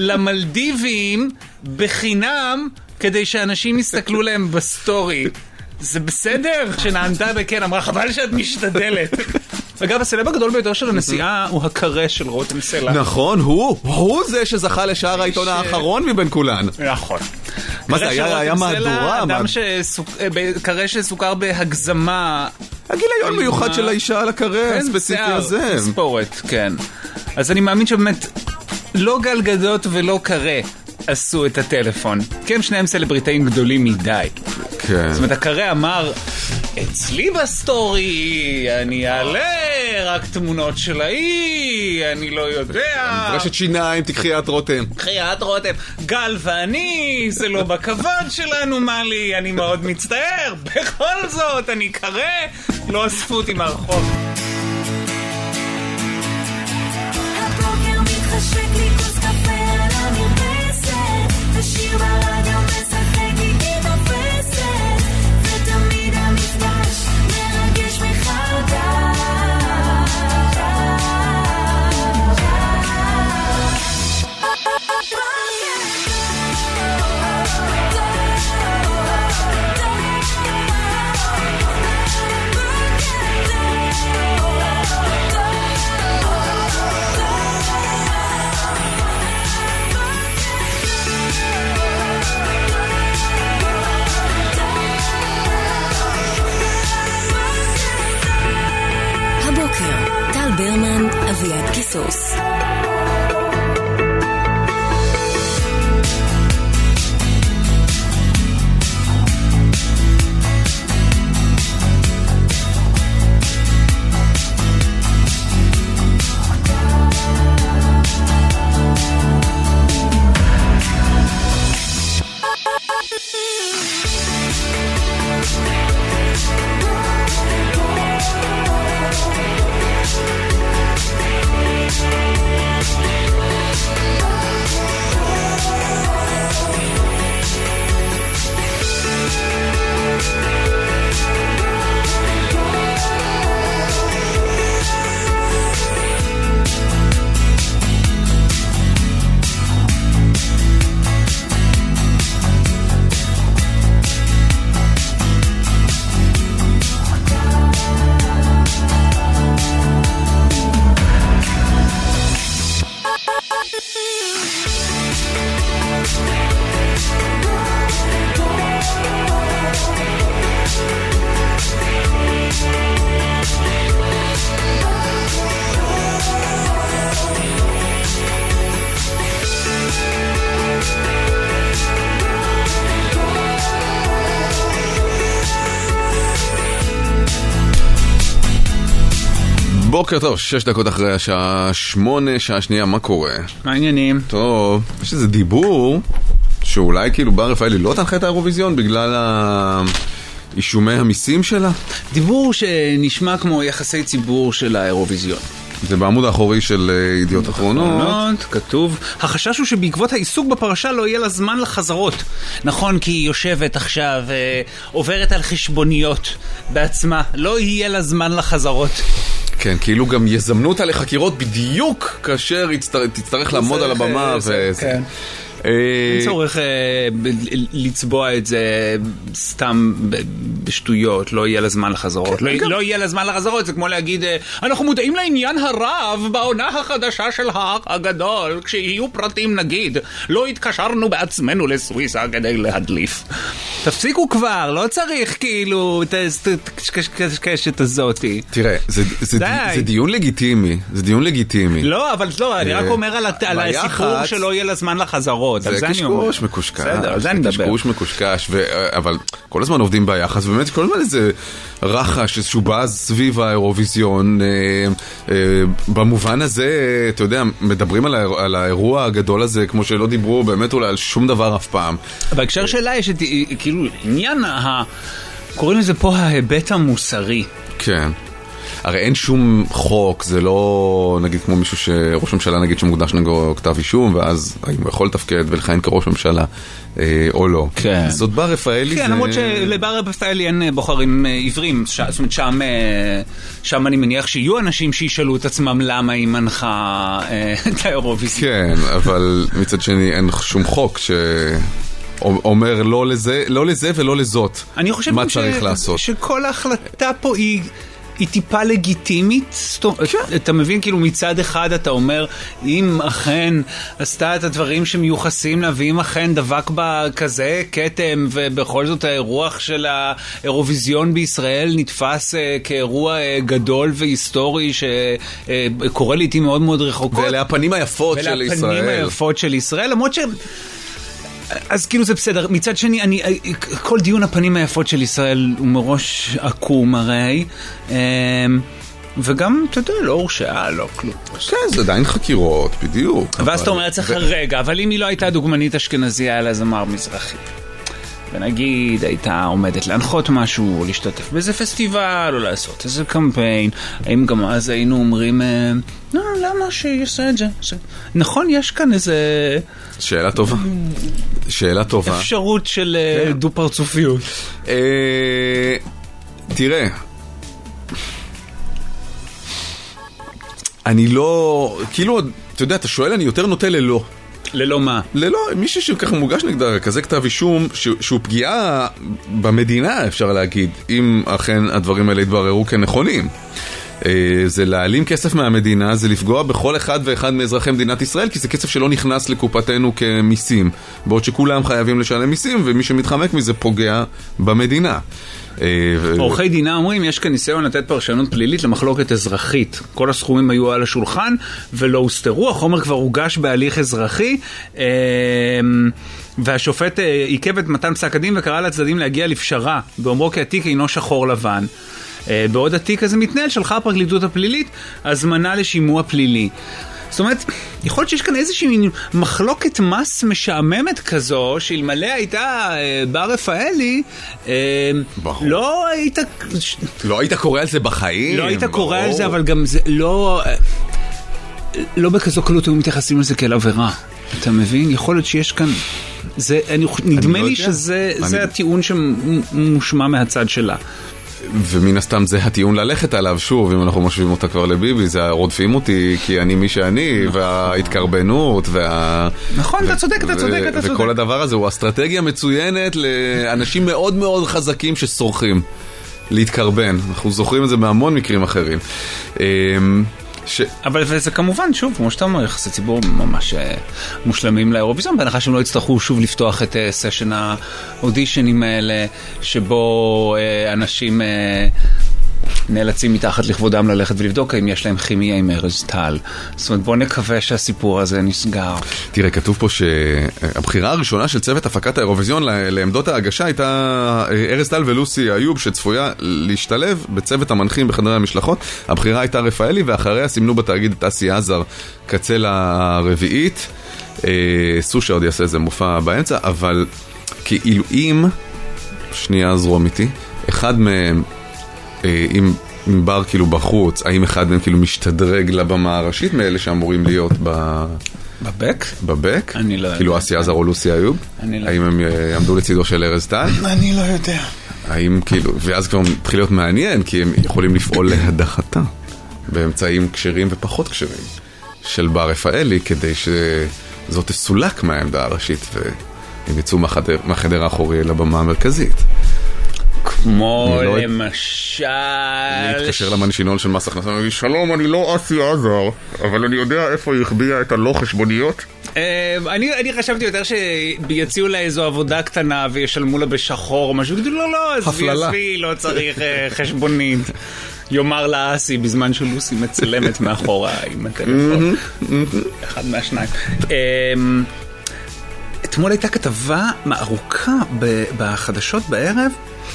למלדיבים בחינם, כדי שאנשים יסתכלו להם בסטורי. זה בסדר? שנענתה בכן, אמרה, חבל שאת משתדלת. אגב, הסלב הגדול ביותר של הנסיעה הוא הקרא של רותם סלע. נכון, הוא זה שזכה לשער העיתון האחרון מבין כולן. נכון. מה זה, היה מהדורה? אדם קרא שסוכר בהגזמה. הגיליון מיוחד של האישה על הקרא הספציפי הזה. ספורת, כן. אז אני מאמין שבאמת לא גלגדות ולא קרא עשו את הטלפון. כי הם שניהם סלבריטאים גדולים מדי. כן. זאת אומרת, הקרא אמר, אצלי בסטורי, אני אעלה רק תמונות של האי, אני לא יודע. ברשת שיניים, תקחיית רותם. תקחיית רותם. גל ואני, זה לא בכבוד שלנו, מלי, אני מאוד מצטער. בכל זאת, אני קרא, לא אספו אותי מהרחוב. הבוקר מתחשק לי כוס קפה על המרפסת, ושיר ברדיו משחק איתי תופסת, ותמיד המפגש מרגש מחדש. הבוקר, טל ברמן, אביעד קיסוס. בוקר טוב, 6 דקות אחרי השעה 8, שעה שנייה, מה קורה? מה העניינים? טוב, יש איזה דיבור שאולי כאילו בר רפאלי לא תנחה את האירוויזיון בגלל אישומי המיסים שלה? דיבור שנשמע כמו יחסי ציבור של האירוויזיון. זה בעמוד האחורי של ידיעות אחרונות. כתוב, החשש הוא שבעקבות העיסוק בפרשה לא יהיה לה זמן לחזרות. נכון, כי היא יושבת עכשיו, עוברת על חשבוניות בעצמה, לא יהיה לה זמן לחזרות. כן, כאילו גם יזמנו אותה לחקירות בדיוק כאשר תצטרך לעמוד על הבמה כן. אין צורך לצבוע את זה סתם בשטויות, לא יהיה לה זמן לחזרות. לא יהיה לה זמן לחזרות, זה כמו להגיד, אנחנו מודעים לעניין הרב בעונה החדשה של האח הגדול, כשיהיו פרטים נגיד, לא התקשרנו בעצמנו לסוויסה כדי להדליף. תפסיקו כבר, לא צריך כאילו את הקשקשת הזאת. תראה, זה דיון לגיטימי, זה דיון לגיטימי. לא, אבל לא, אני רק אומר על הסיפור שלא יהיה לה זמן לחזרות. זה קשקוש מקושקש, קשקוש מקושקש, אבל כל הזמן עובדים ביחס, ובאמת כל הזמן איזה רחש, איזשהו באז סביב האירוויזיון, במובן הזה, אתה יודע, מדברים על האירוע הגדול הזה, כמו שלא דיברו באמת אולי על שום דבר אף פעם. בהקשר שלה יש כאילו עניין, קוראים לזה פה ההיבט המוסרי. כן. הרי אין שום חוק, זה לא נגיד כמו מישהו שראש ממשלה נגיד שמוקדש נגדו כתב אישום, ואז האם הוא יכול לתפקד ולכהן כראש ממשלה או לא. כן. זאת בר רפאלי. כן, למרות שלבר רפאלי אין בוחרים עיוורים, זאת אומרת שם אני מניח שיהיו אנשים שישאלו את עצמם למה היא מנחה את האירוויזיון. כן, אבל מצד שני אין שום חוק אומר לא לזה ולא לזאת. אני חושב מה צריך לעשות. שכל ההחלטה פה היא טיפה לגיטימית. אתה מבין, כאילו מצד אחד אתה אומר, אם אכן עשתה את הדברים שמיוחסים לה, ואם אכן דבק בה כזה קטם, ובכל זאת האירוח של האירוויזיון בישראל נתפס כאירוע גדול והיסטורי, שקורה לעתים מאוד מאוד רחוקות. ואלה הפנים היפות של ישראל. ואלה הפנים היפות של ישראל, למרות ש... אז כאילו זה בסדר. מצד שני, כל דיון הפנים היפות של ישראל הוא מראש עקום הרי, וגם, אתה יודע, לא הורשעה, לא כלום. כן, זה עדיין חקירות, בדיוק. ואז אתה אומר, צריך רגע, אבל אם היא לא הייתה דוגמנית אשכנזייה, אלא זמר מזרחי, ונגיד הייתה עומדת להנחות משהו, או להשתתף באיזה פסטיבל, או לעשות איזה קמפיין, האם גם אז היינו אומרים, לא, למה שיעשה את זה? נכון, יש כאן איזה... שאלה טובה. שאלה טובה. אפשרות של דו-פרצופיות. תראה, אני לא... כאילו, אתה יודע, אתה שואל, אני יותר נוטה ללא. ללא מה? ללא, מישהו שככה מוגש נגדה כזה כתב אישום שהוא פגיעה במדינה, אפשר להגיד, אם אכן הדברים האלה יתבררו כנכונים. זה להעלים כסף מהמדינה, זה לפגוע בכל אחד ואחד מאזרחי מדינת ישראל, כי זה כסף שלא נכנס לקופתנו כמיסים, בעוד שכולם חייבים לשלם מיסים, ומי שמתחמק מזה פוגע במדינה. עורכי דינה אומרים, יש כאן ניסיון לתת פרשנות פלילית למחלוקת אזרחית. כל הסכומים היו על השולחן ולא הוסתרו, החומר כבר הוגש בהליך אזרחי, והשופט עיכב את מתן פסק הדין וקרא לצדדים להגיע לפשרה, באומרו כי התיק אינו שחור לבן. בעוד התיק הזה מתנהל, שלחה הפרקליטות הפלילית הזמנה לשימוע פלילי. זאת אומרת, יכול להיות שיש כאן איזושהי מחלוקת מס משעממת כזו, שאלמלא הייתה בר רפאלי, לא היית... לא היית קורא על זה בחיים. לא היית קורא על זה, אבל גם זה לא בכזו קלות היו מתייחסים לזה כאל עבירה. אתה מבין? יכול להיות שיש כאן... נדמה לי שזה הטיעון שמושמע מהצד שלה. ומן הסתם זה הטיעון ללכת עליו, שוב, אם אנחנו משווים אותה כבר לביבי, זה רודפים אותי כי אני מי שאני, וההתקרבנות, נכון, אתה צודק. וכל הדבר הזה הוא אסטרטגיה מצוינת לאנשים מאוד מאוד חזקים שסורחים להתקרבן. אנחנו זוכרים את זה בהמון מקרים אחרים. אבל זה כמובן, שוב, כמו שאתה אומר, יחסי ציבור ממש מושלמים לאירוויזיון, בהנחה שהם לא יצטרכו שוב לפתוח את סשן האודישנים האלה, שבו אנשים נאלצים מתחת לכבודם ללכת ולבדוק האם יש להם כימיה עם ארז טל. זאת אומרת, בוא נקווה שהסיפור הזה נסגר. תראה, כתוב פה שהבחירה הראשונה של צוות הפקת האירוויזיון לעמדות ההגשה הייתה ארז טל ולוסי איוב, שצפויה להשתלב בצוות המנחים בחדרי המשלחות. הבחירה הייתה רפאלי, ואחריה סימנו בתאגיד את אסי עזר כצל הרביעית. סושה עוד יעשה איזה מופע באמצע, אבל כאילו אם, שנייה זרום איתי, אחד מהם אם בר כאילו בחוץ, האם אחד מהם כאילו משתדרג לבמה הראשית מאלה שאמורים להיות בבק? בבק? אני לא יודע. כאילו אסי עזר או לוסי איוב? האם הם יעמדו לצידו של ארז טל? אני לא יודע. האם כאילו, ואז כבר מתחיל להיות מעניין, כי הם יכולים לפעול להדחתה באמצעים כשרים ופחות כשרים של בר רפאלי, כדי שזאת תסולק מהעמדה הראשית והם יצאו מהחדר האחורי לבמה המרכזית. כמו למשל... להתקשר למנשינון של מס הכנסה, אני שלום, אני לא אסי עזר, אבל אני יודע איפה היא החביאה את הלא חשבוניות. אני חשבתי יותר שיציעו לה איזו עבודה קטנה וישלמו לה בשחור או משהו, לא, עזבי, לא צריך חשבונית. יאמר לה אסי בזמן שלוסי מצלמת מאחורה עם הטלפון. אחד מהשניים. אתמול הייתה כתבה ארוכה בחדשות בערב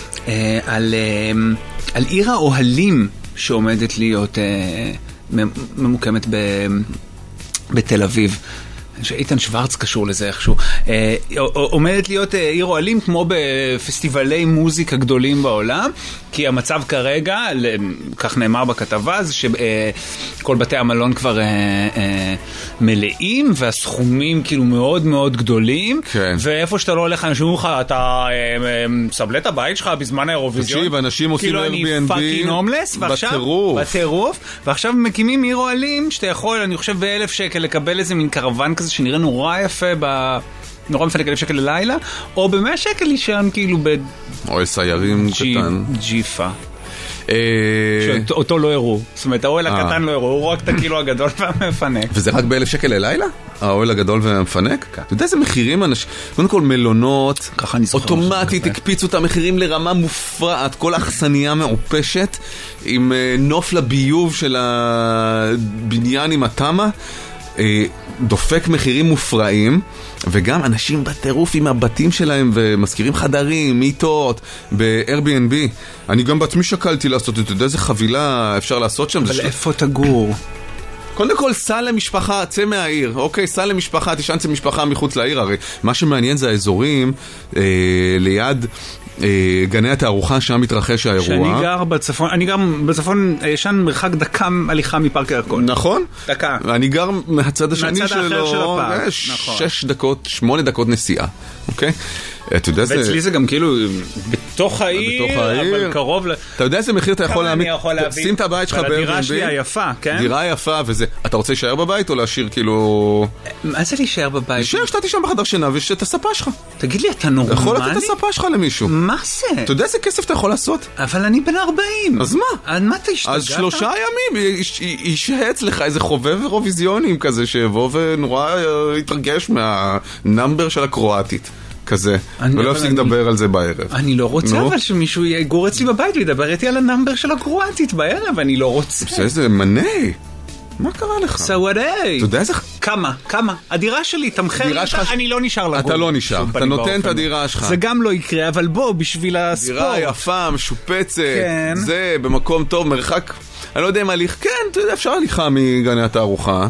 על עיר האוהלים שעומדת להיות ממוקמת בתל אביב. איתן שוורץ קשור לזה איכשהו. עומדת להיות עיר אוהלים כמו בפסטיבלי מוזיקה גדולים בעולם, כי המצב כרגע, כך נאמר בכתבה, זה שכל בתי המלון כבר מלאים, והסכומים כאילו מאוד מאוד גדולים, ואיפה שאתה לא הולך, אנשים אומרים לך, אתה סבלת הבית שלך בזמן האירוויזיון, תקשיב, אנשים עושים כאילו אני פאקינג הומלס, בטירוף, ועכשיו מקימים עיר אוהלים, שאתה יכול, אני חושב, ב1,000 שקל לקבל איזה מין קרוון כזה, שנראה נורא יפה נורא מפנק 1,000 שקל ללילה, או ב100 שקל לישון כאילו אוהל סיירים קטן. ג'יפה. שאותו לא הראו. זאת אומרת, האוהל הקטן לא הראו, הוא רק את הכאילו הגדול והמפנק. וזה רק ב1,000 שקל ללילה? האוהל הגדול והמפנק? אתה יודע איזה מחירים אנשים? קודם כל מלונות, אוטומטית הקפיצו את המחירים לרמה מופרעת, כל האכסניה מעופשת, עם נוף לביוב של הבניין עם התמה, דופק מחירים מופרעים, וגם אנשים בטירוף עם הבתים שלהם ומזכירים חדרים, מיטות, ב-Airbnb. אני גם בעצמי שקלתי לעשות, אתה יודע איזה חבילה אפשר לעשות שם? אבל איפה תגור? קודם כל, סע למשפחה, צא מהעיר, אוקיי, סע למשפחה, תשען צא משפחה מחוץ לעיר, הרי מה שמעניין זה האזורים ליד גני התערוכה, שם מתרחש האירוע. שאני גר בצפון, ישן מרחק דקה הליכה מפארק הירקון. נכון. דקה. אני גר מהצד השני מהצד האחר של הפארק, 6 דקות, 8 דקות נסיעה, אוקיי? אתה יודע, ואצלי זה גם כאילו בתוך העיר, אבל קרוב אתה יודע איזה מחיר אתה יכול להעמיד? שים את הבית שלך ב-Airbnb. הדירה שלי היפה, כן? דירה יפה וזה. אתה רוצה להישאר בבית או להשאיר כאילו... מה זה להישאר בבית? להישאר שאתה תישן בחדר שינה ושאת הספה שלך. תגיד לי, אתה נורמלי? אתה יכול לתת את הספה שלך למישהו. מה זה? אתה יודע איזה כסף אתה יכול לעשות? אבל אני בן 40. אז מה? מה אתה השתגעת? אז 3 ימים ישהץ לך איזה חובב אירוויזיונים כזה שיבוא ונורא יתרגש מהנאמבר של הקרואטית. כזה, ולא אפסיק לדבר על זה בערב. אני לא רוצה אבל שמישהו יגור אצלי בבית וידבר איתי על הנאמבר של הקרואטית בערב, אני לא רוצה. זה מנה. מה קרה לך? סוואדי. אתה יודע איזה... כמה? הדירה שלי, תמחר לי, אני לא נשאר לגור. אתה לא נשאר, אתה נותן את הדירה שלך. זה גם לא יקרה, אבל בוא, בשביל הספורט. דירה יפה, משופצת, זה במקום טוב, מרחק, אני לא יודע אם הליך, כן, אתה יודע, אפשר הליכה מגני התערוכה.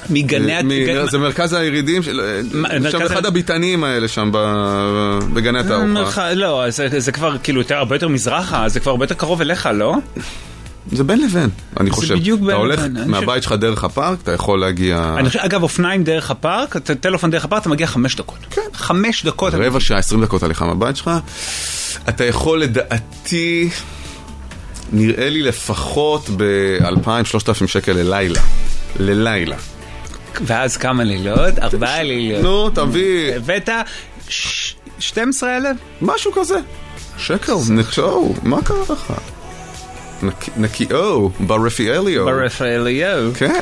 זה מרכז הירידים, שם אחד הביטנים האלה שם בגני התערוכה. לא, זה כבר כאילו הרבה יותר מזרחה, זה כבר הרבה יותר קרוב אליך, לא? זה בין לבין, אני חושב. אתה הולך לבין. מהבית שלך דרך הפארק, אתה יכול להגיע... אני חושב, אגב, אופניים דרך הפארק, טלפון דרך הפארק, אתה מגיע 5 דקות. כן. 5 דקות. רבע שעה, 20 דקות הליכה מהבית שלך. אתה יכול לדעתי, נראה לי לפחות ב-2,000-3,000 שקל ללילה. ואז כמה לילות? 4 לילות. נו, תביא. הבאת 12,000? משהו כזה. שקר, נקשו, מה קרה לך? נקיאו, ברפאליו. כן.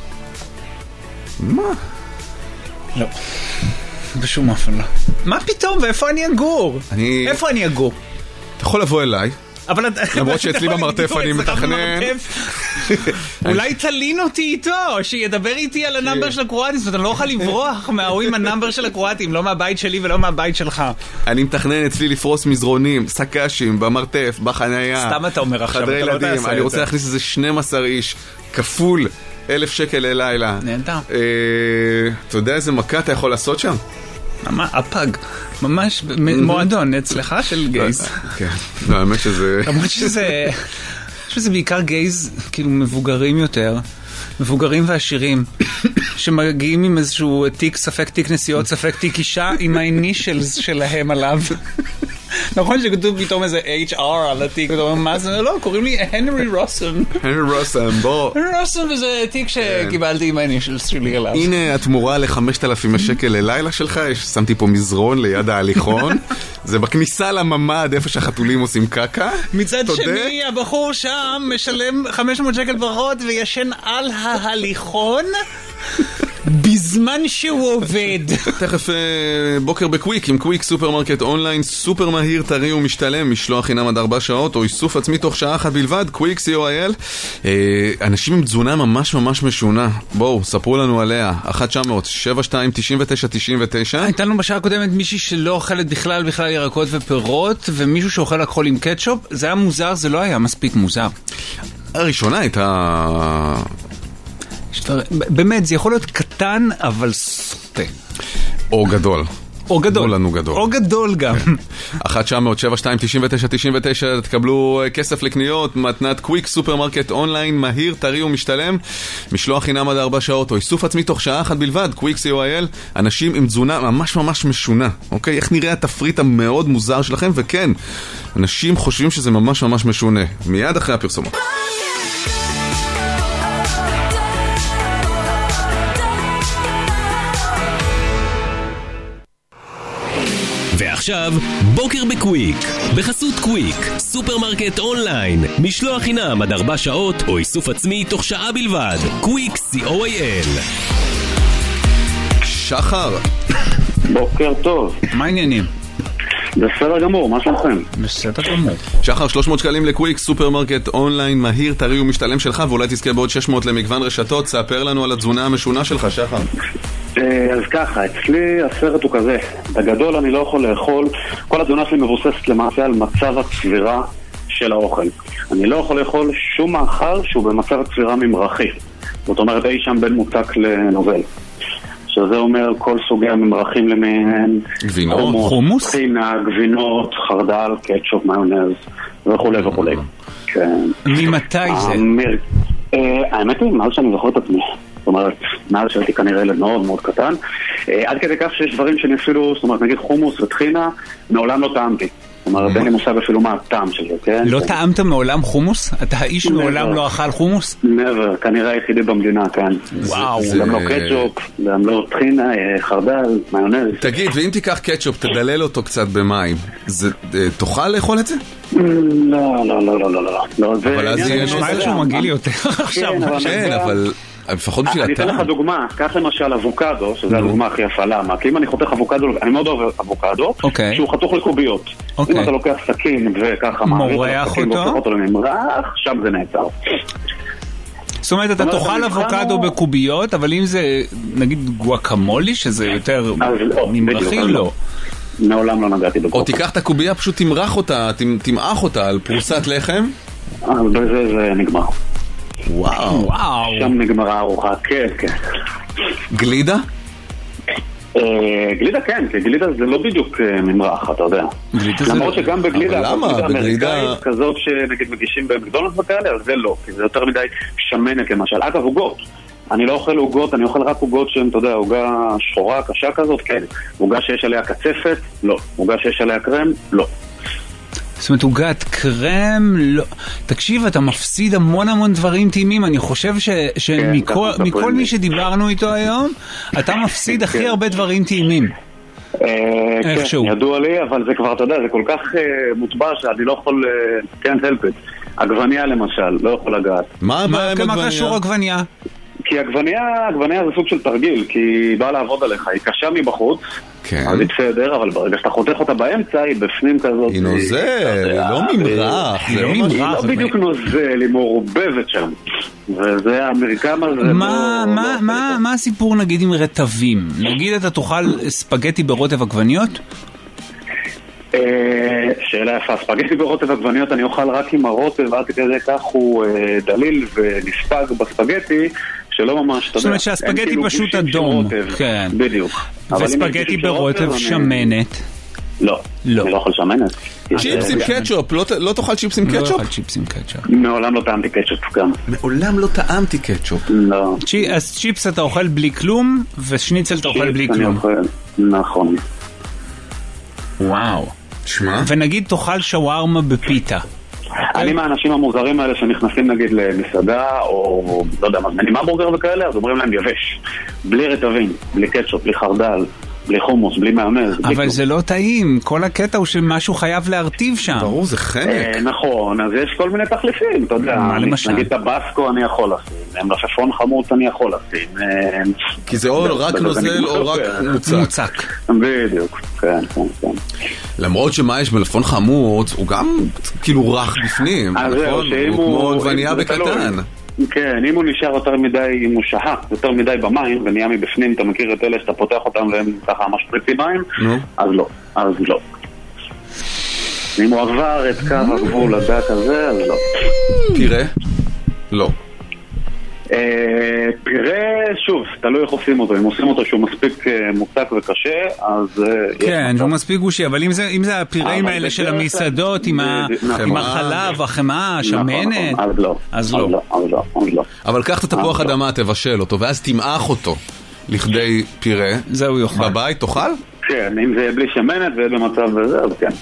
מה? לא. בשום אופן לא. מה פתאום? ואיפה אני אגור? איפה אני אגור? אתה יכול לבוא אליי. למרות שאצלי במרתף אני מתכנן. אולי תלין אותי איתו, שידבר איתי על הנאמבר של הקרואטים, זאת אומרת, אני לא אוכל לברוח מההורים הנאמבר של הקרואטים, לא מהבית שלי ולא מהבית שלך. אני מתכנן אצלי לפרוס מזרונים, סקאשים, במרתף, בחנייה. סתם אתה אומר עכשיו, חדרי ילדים, אני רוצה להכניס איזה 12 איש, כפול 1,000 שקל ללילה. נהנתה. אתה יודע איזה מכה אתה יכול לעשות שם? הפג, ממש מועדון אצלך של גייז. כן, לא, האמת שזה... למרות שזה בעיקר גייז, כאילו מבוגרים יותר, מבוגרים ועשירים, שמגיעים עם איזשהו תיק, ספק תיק נסיעות, ספק תיק אישה, עם האינישלס שלהם עליו. נכון שכתוב פתאום איזה HR על התיק, ואתה אומר, מה זה? לא, קוראים לי הנרי רוסן. הנרי רוסן, בוא. הנרי רוסן, וזה תיק שקיבלתי עם האינישלס שלי עליו. הנה התמורה ל5,000 שקל ללילה שלך, שמתי פה מזרון ליד ההליכון, זה בכניסה לממד, איפה שהחתולים עושים קקה. מצד שני, הבחור שם משלם 500 שקל פחות וישן על ההליכון. בזמן שהוא עובד. תכף בוקר בקוויק, עם קוויק סופרמרקט אונליין, סופר מהיר, טרי ומשתלם, משלוח חינם עד 4 שעות, או איסוף עצמי תוך שעה אחת בלבד, קוויק co.il. אנשים עם תזונה ממש ממש משונה, בואו, ספרו לנו עליה, 1-900-72-99-99. הייתה לנו בשעה הקודמת מישהי שלא אוכלת בכלל ירקות ופירות, ומישהו שאוכל הכל עם קטשופ, זה היה מוזר, זה לא היה מספיק מוזר. הראשונה הייתה... באמת, זה יכול להיות קטן, אבל סוטה. או גדול. או גדול. לנו גדול. או גדול גם. 1-900-72-99-99, תקבלו כסף לקניות, מתנת קוויק סופרמרקט אונליין, מהיר, טרי ומשתלם, משלוח חינם עד 4 שעות, או איסוף עצמי תוך שעה אחת בלבד, קוויק co.il. אנשים עם תזונה ממש ממש משונה, אוקיי? איך נראה התפריט המאוד מוזר שלכם? וכן, אנשים חושבים שזה ממש ממש משונה. מיד אחרי הפרסומות. ועכשיו, בוקר בקוויק. בחסות קוויק, סופרמרקט אונליין. משלוח חינם עד 4 שעות או איסוף עצמי תוך שעה בלבד. קוויק co.il. שחר. בוקר טוב. מה העניינים? בסדר גמור, מה שלומכם? בסדר גמור. שחר, 300 שקלים לקוויק, סופרמרקט אונליין מהיר, טרי ומשתלם שלך, ואולי תזכה בעוד 600 למגוון רשתות. ספר לנו על התזונה המשונה שלך, שחר. אז ככה, אצלי הסרט הוא כזה. בגדול אני לא יכול לאכול, כל התזונה שלי מבוססת למעשה על מצב הצבירה של האוכל. אני לא יכול לאכול שום מאכל שהוא במצב הצבירה ממרחי. זאת אומרת, אי שם בין מותק לנובל. שזה אומר כל סוגי הממרחים למיין, חומוס, טחינה, גבינות, חרדל, קטשופ, מיונז וכו' וכו'. ממתי זה? האמת היא, מאז שאני זוכר את עצמי. זאת אומרת, מאז שהייתי כנראה ילד מאוד מאוד קטן, עד כדי כך שיש דברים שאני אפילו, זאת אומרת, נגיד חומוס וטחינה, מעולם לא טעמתי. זאת אומרת, אין לי מושג אפילו מה הטעם של זה, כן? לא טעמת מעולם חומוס? אתה האיש מעולם לא אכל חומוס? never, כנראה היחידי במדינה כאן. וואו. גם לא קטשופ, גם לא טחינה, חרדל, מיונז. תגיד, ואם תיקח קטשופ, תדלל אותו קצת במים, תוכל לאכול את זה? לא. אבל אז יהיה נשמע איך שהוא מגיל יותר עכשיו. כן, אבל לפחות בשביל אני אתן לך דוגמה, קח למשל אבוקדו, שזה הדוגמה הכי יפה, למה? כי אם אני חותך אבוקדו, אני מאוד אוהב אבוקדו, שהוא חתוך לקוביות. אם אתה לוקח סכין וככה מורח אותו, לממרח, שם זה נעצר. זאת אומרת, אתה תאכל אבוקדו בקוביות, אבל אם זה נגיד גואקמולי, שזה יותר ממרחי, לא. מעולם לא נגעתי בקוביות. או תיקח את הקוביה, פשוט תמרח אותה, תמעך אותה על פרוסת לחם. בזה זה נגמר. וואו. שם נגמרה ארוחה, כן. גלידה? גלידה כן, כי גלידה זה לא בדיוק ממרח, אתה יודע. למרות שגם בגלידה, למה? אמריקאית כזאת שנגיד מגישים במקדונלדס וכאלה, אז זה לא, כי זה יותר מדי שמנת למשל. אגב, עוגות. אני לא אוכל עוגות, אני אוכל רק עוגות שהן, אתה יודע, עוגה שחורה, קשה כזאת, כן. עוגה שיש עליה קצפת, לא. עוגה שיש עליה קרם, לא. זאת אומרת, עוגת קרם, לא. תקשיב, אתה מפסיד המון דברים טעימים. אני חושב שמכל מי שדיברנו איתו היום, אתה מפסיד הכי הרבה דברים טעימים. כן, ידוע לי, אבל זה כבר, אתה יודע, זה כל כך מוטבע שאני לא יכול, כן, תלפת. עגבניה למשל, לא יכול לגעת. מה קשור עגבניה? כי עגבניה זה סוג של תרגיל, כי היא באה לעבוד עליך, היא קשה מבחוץ, אז היא בסדר, אבל ברגע שאתה חותך אותה באמצע, היא בפנים כזאת. היא נוזל, לא ממרח, זה לא ממרח. היא לא בדיוק נוזל, היא מעורבבת שם. וזה האמריקם הזה. מה הסיפור נגיד עם רטבים? נגיד אתה תאכל ספגטי ברוטב עגבניות? שאלה יפה, ספגטי ברוטב עגבניות אני אוכל רק עם הרוטב, עד כדי כך הוא דליל ונספג בספגטי, שלא ממש, אתה יודע. זאת אומרת שהספגטי פשוט אדום. כן. בדיוק. וספגטי ברוטב שמנת. לא, אני לא אוכל שמנת. צ'יפס עם קטשופ, לא תאכל צ'יפס עם קטשופ? לא אוכל צ'יפס עם קטשופ. מעולם לא טעמתי קטשופ גם. מעולם לא טעמתי קטשופ. לא. אז צ'יפס אתה אוכל בלי כלום, ושניצל אתה אוכל בלי כלום. נכון. וואו. ונגיד תאכל שווארמה בפיתה. אני מהאנשים המוזרים האלה שנכנסים נגיד למסעדה או לא יודע, מזמינים המבורגר וכאלה, אז אומרים להם יבש, בלי רטבים, בלי קטשופ, בלי חרדל, בלי חומוס, בלי מאמז. אבל זה לא טעים, כל הקטע הוא שמשהו חייב להרטיב שם. ברור, זה חנק. נכון, אז יש כל מיני תחליפים, אתה יודע. מה למשל? נגיד טבסקו אני יכול לשים, מלפפון חמוץ אני יכול לשים. כי זה או רק נוזל או רק מוצק. בדיוק, כן. למרות שמה יש מלפפון חמוץ, הוא גם כאילו רך בפנים, נכון? הוא כמו עגבנייה בקטן. כן, אם הוא נשאר יותר מדי, אם הוא שהה יותר מדי במים ונהיה מבפנים, אתה מכיר את אלה שאתה פותח אותם והם ככה ממש פריצים מים, אז לא. אם הוא עבר את קו הגבול הדק הזה, אז לא. פירה? לא. פירה, שוב, תלוי איך עושים אותו. אם עושים אותו שהוא מספיק מוצק וקשה, אז... כן, שהוא מספיק גושי, אבל אם זה הפיראים האלה של המסעדות, עם החלב, החמאה, השמנת, אז לא. אבל קח את התפוח אדמה, תבשל אותו, ואז תמעך אותו לכדי פירה. זהו יוכל. בבית תאכל? כן, אם זה בלי שמנת ובמצב וזה, אז כן.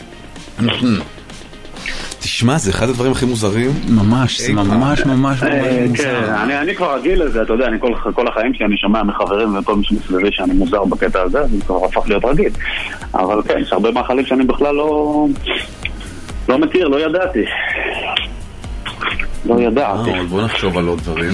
תשמע, זה אחד הדברים הכי מוזרים. ממש, זה ממש מוזר. כן, אני כבר רגיל לזה, אתה יודע, אני כל החיים שלי אני שומע מחברים וכל מי שמסביבי שאני מוזר בקטע הזה, זה כבר הפך להיות רגיל. אבל כן, יש הרבה מאכלים שאני בכלל לא מכיר, לא ידעתי. לא ידעתי. בוא נחשוב על עוד דברים.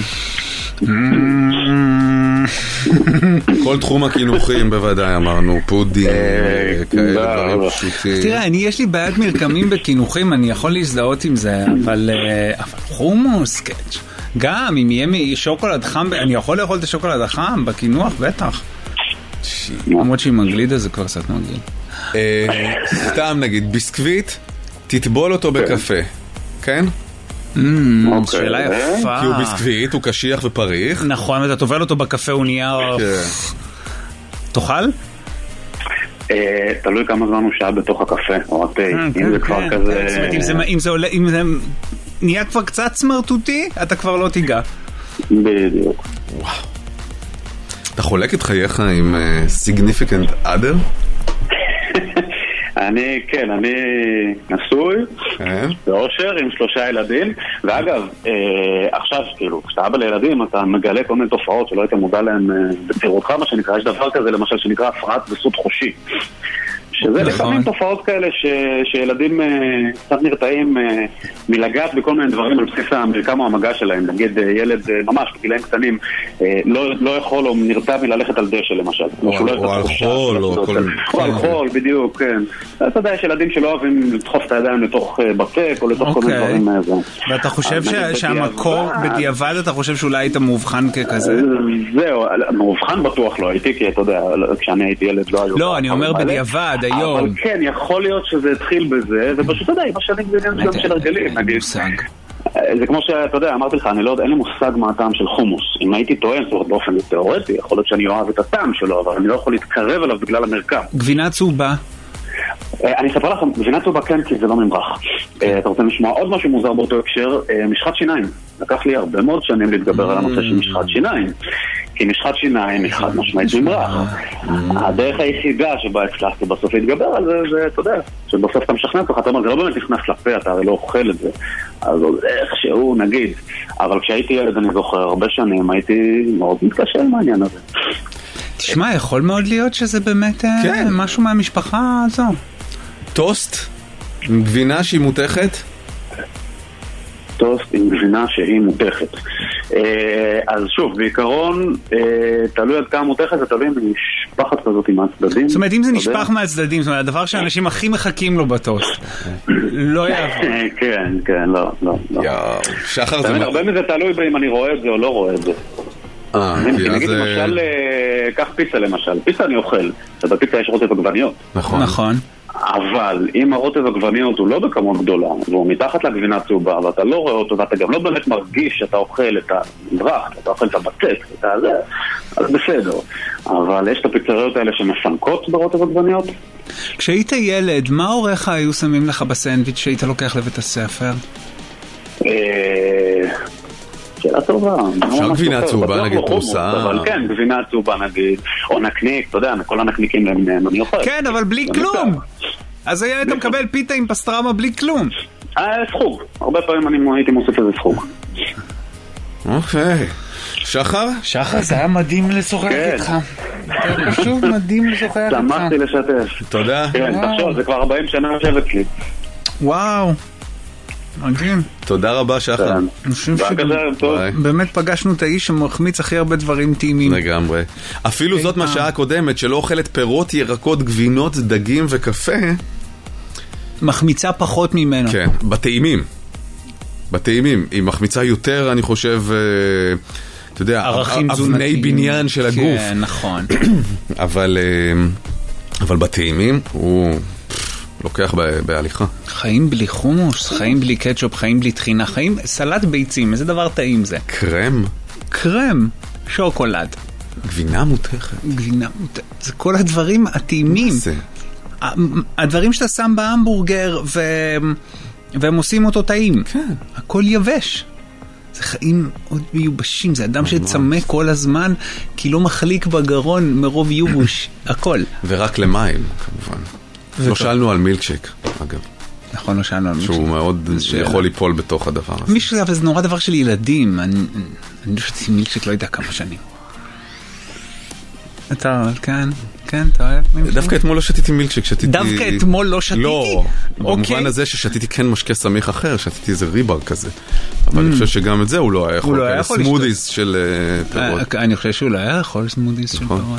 כל תחום הקינוחים בוודאי אמרנו, פודינג, כאלה דברים פשוטים. תראה, יש לי בעיית מרקמים בקינוחים, אני יכול להזדהות עם זה, אבל חומוס, קאץ'. גם אם יהיה שוקולד חם, אני יכול לאכול את השוקולד החם בקינוח, בטח. למרות שעם הגלידה זה כבר קצת מגעיל. סתם נגיד, ביסקוויט, תטבול אותו בקפה, כן? שאלה יפה. כי הוא ביסקוויט, הוא קשיח ופריך. נכון, אתה טובל אותו בקפה, הוא נהיה... תאכל? תלוי כמה זמן הוא שעה בתוך הקפה, או התה. אם זה כבר כזה... אם זה נהיה כבר קצת סמרטוטי, אתה כבר לא תיגע. בדיוק. וואו. אתה חולק את חייך עם significant other? אני נשוי, באושר עם 3 ילדים, ואגב, עכשיו, כאילו, כשאתה אבא לילדים, אתה מגלה כל מיני תופעות שלא היית מודע להן בצעירותך, מה שנקרא, יש דבר כזה, למשל, שנקרא הפרעת וסות חושי. שזה לפעמים תופעות כאלה שילדים קצת נרתעים מלגעת בכל מיני דברים על בסיס המרקם או המגע שלהם. נגיד ילד ממש בגילאים קטנים לא יכול או נרתע מללכת על דשא למשל. או על חול. או על חול, בדיוק, כן. אתה יודע, יש ילדים שלא אוהבים לדחוף את הידיים לתוך בצק או לתוך כל מיני דברים מאיזה. ואתה חושב שהמקור בדיעבד, אתה חושב שאולי היית מאובחן ככזה? זהו, מאובחן בטוח לא הייתי, כי אתה יודע, כשאני הייתי ילד לא היו... לא, אני אומר בדיעבד. אבל כן, יכול להיות שזה התחיל בזה, ופשוט יודע, עם השנים זה עניין של הרגלים, נגיד. זה כמו שאתה יודע, אמרתי לך, אני לא יודע, אין לי מושג מה הטעם של חומוס. אם הייתי טוען, זאת אומרת, באופן תיאורטי, יכול להיות שאני אוהב את הטעם שלו, אבל אני לא יכול להתקרב אליו בגלל המרקם. גבינה צהובה? אני אספר לכם, גבינה צהובה כן, כי זה לא ממרח. אתה רוצה לשמוע עוד משהו מוזר באותו הקשר, משחת שיניים. לקח לי הרבה מאוד שנים להתגבר על הנושא של משחת שיניים. כי משחת שיניים היא חד משמעית ממרח. הדרך היחידה שבה הצלחתי בסוף להתגבר על זה, אתה יודע, שבסוף אתה משכנע אותך, אתה אומר, זה לא באמת נכנס לפה, אתה הרי לא אוכל את זה. אז איכשהו, נגיד. אבל כשהייתי ילד, אני זוכר, הרבה שנים, הייתי מאוד מתקשר עם העניין הזה. תשמע, יכול מאוד להיות שזה באמת משהו מהמשפחה הזו. טוסט? עם גבינה שהיא מותחת? טוסט עם גבינה שהיא מותחת. אז שוב, בעיקרון, תלוי עד כמה מותחת, זה תלוי משפחת כזאת עם הצדדים. זאת אומרת, אם זה נשפח מהצדדים, זאת אומרת, הדבר שאנשים הכי מחכים לו בטוסט, לא יעבור. כן, לא. שחר זה... הרבה מזה תלוי אם אני רואה את זה או לא רואה את זה. נגיד למשל, קח פיצה למשל. פיצה אני אוכל, ובפיצה יש רוטב עגבניות. נכון. אבל אם הרוטב עגבניות הוא לא בכמות גדולה, והוא מתחת לגבינה צהובה, ואתה לא רואה אותו, ואתה גם לא באמת מרגיש שאתה אוכל את המזרח, אתה אוכל את הבצק, אז בסדר. אבל יש את הפיצריות האלה שמפנקות ברוטב עגבניות. כשהיית ילד, מה הוריך היו שמים לך בסנדוויץ' שהיית לוקח לבית הספר? שאלה טובה. אפשר גבינה צהובה, נגיד פרוסה. אבל כן, גבינה צהובה נגיד, או נקניק, אתה יודע, כל הנקניקים אני אוכל. כן, אבל בלי כלום. אז היית מקבל פיתה עם פסטרמה בלי כלום. סחוג. הרבה פעמים אני הייתי מוסיף איזה סחוג. אוקיי. שחר? שחר, זה היה מדהים לשוחח איתך. זה פשוט מדהים לשוחח איתך. שמחתי לשתף. תודה. כן, תחשוב, זה כבר 40 שנה יושבת לי. וואו. מדהים. תודה רבה, שחר. אני חושב שבאמת פגשנו את האיש שמחמיץ הכי הרבה דברים טעימים. לגמרי. אפילו זאת מהשעה הקודמת, שלא אוכלת פירות, ירקות, גבינות, דגים וקפה. מחמיצה פחות ממנו. כן, בטעימים. היא מחמיצה יותר, אני חושב, אתה יודע, אבני בניין של הגוף. כן, נכון. אבל בטעימים הוא... לוקח בהליכה. חיים בלי חומוס, חיים בלי קטשופ, חיים בלי טחינה, חיים סלט ביצים, איזה דבר טעים זה? קרם, שוקולד. גבינה מותחת. זה כל הדברים הטעימים. הדברים שאתה שם בהמבורגר והם עושים אותו טעים. כן. הכל יבש. זה חיים עוד מיובשים, זה אדם שצמא כל הזמן כי לא מחליק בגרון מרוב יובוש, הכל. ורק למים, כמובן. לא שאלנו על מילקשייק, אגב. נכון, לא שאלנו על מילקשייק. שהוא מאוד יכול ליפול בתוך הדבר הזה. מישהו זה, אבל זה נורא דבר של ילדים. אני לא שתתי מילקשייק לא יודע כמה שנים. אתה, כן. כן, אתה אוהב מילקשייק? דווקא אתמול לא שתיתי מילקשייק, שתיתי... דווקא אתמול לא שתיתי? לא, במובן הזה ששתיתי כן משקה סמיך אחר, שתיתי איזה ריבר כזה. אבל אני חושב שגם את זה הוא לא היה יכול. סמודיס של פירות. אני חושב שהוא לא היה יכול סמודיס של פירות.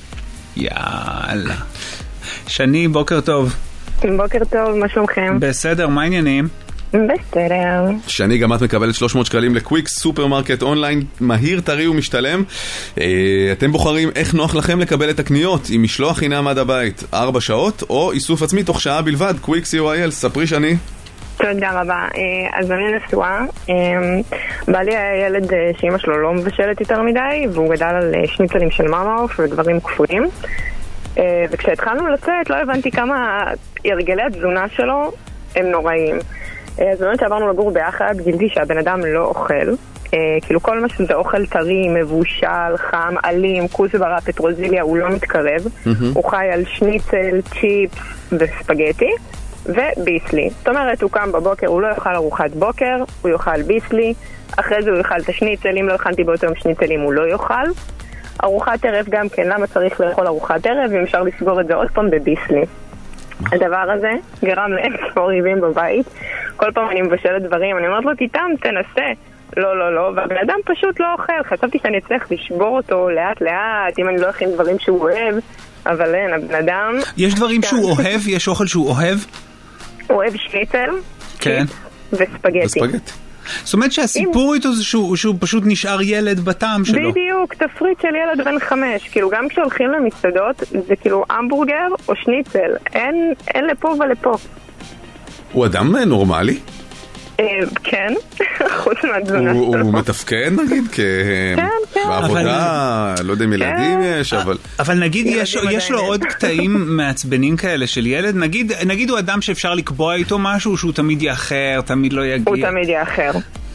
יאללה. שני, בוקר טוב. בוקר טוב, מה שלומכם? בסדר, מה העניינים? בסדר. שני, גם את מקבלת 300 שקלים לקוויקס, סופרמרקט אונליין, מהיר, טרי ומשתלם. אתם בוחרים איך נוח לכם לקבל את הקניות, עם משלוח חינם עד הבית, 4 שעות, או איסוף עצמי תוך שעה בלבד, קוויקס UIL. ספרי שני. תודה רבה. אז אני נשואה. בעלי היה ילד שאמא שלו לא מבשלת יותר מדי, והוא גדל על שניצלים של מרמרוף ודברים קפואים. וכשהתחלנו לצאת לא הבנתי כמה הרגלי התזונה שלו הם נוראים. אז באמת שעברנו לגור ביחד, גילתי שהבן אדם לא אוכל. כאילו כל מה שזה אוכל טרי, מבושל, חם, אלים, כוסברה, פטרוזיליה, הוא לא מתקרב. הוא חי על שניצל, צ'יפס וספגטי וביסלי. זאת אומרת, הוא קם בבוקר, הוא לא יאכל ארוחת בוקר, הוא יאכל ביסלי. אחרי זה הוא יאכל את השניצל, אם לא הכנתי באותו יום שניצלים הוא לא יאכל. ארוחת ערב גם כן, למה צריך לאכול ארוחת ערב אם אפשר לסגור את זה עוד פעם בביסלי? הדבר הזה גרם לאין-ספור ריבים בבית. כל פעם אני מבשלת דברים, אני אומרת לו, תיתם, תנסה. לא, והבן אדם פשוט לא אוכל. חשבתי שאני אצליח לשבור אותו לאט לאט, אם אני לא אכין דברים שהוא אוהב, אבל אין, הבן אדם... יש דברים שהוא אוהב? יש אוכל שהוא אוהב? הוא אוהב שניצל, כן. וספגטי. זאת אומרת שהסיפור איתו זה שהוא פשוט נשאר ילד בטעם שלו. בדיוק, תפריט של ילד בן 5. כאילו גם כשהולכים למסעדות זה כאילו המבורגר או שניצל. אין לפה ולפה. הוא אדם נורמלי? כן, חוץ מהתזונה שלו. הוא מתפקד נגיד? כן. בעבודה, לא יודע אם ילדים יש, אבל... אבל נגיד יש לו עוד קטעים מעצבנים כאלה של ילד, נגיד הוא אדם שאפשר לקבוע איתו משהו שהוא תמיד יאחר, תמיד לא יגיע. הוא תמיד יאחר.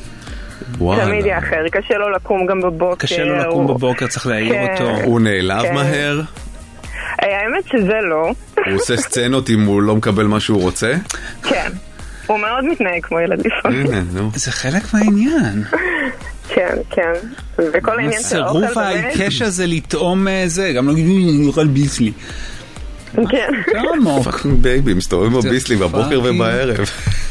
תמיד יאחר, קשה לו לקום גם בבוקר. קשה לו לקום בבוקר, צריך להעיר אותו. הוא נעלב מהר? האמת שזה לא. הוא עושה סצנות אם הוא לא מקבל מה שהוא רוצה? כן. הוא מאוד מתנהג כמו ילד לפעמים. זה חלק מהעניין. כן. וכל העניין של האוכל... הסירוב העיקש הזה לטעום זה, גם לא גידו, אני אוכל ביסלי. כן. פאקינג בייבי, מסתובב בביסלי בבוקר ובערב.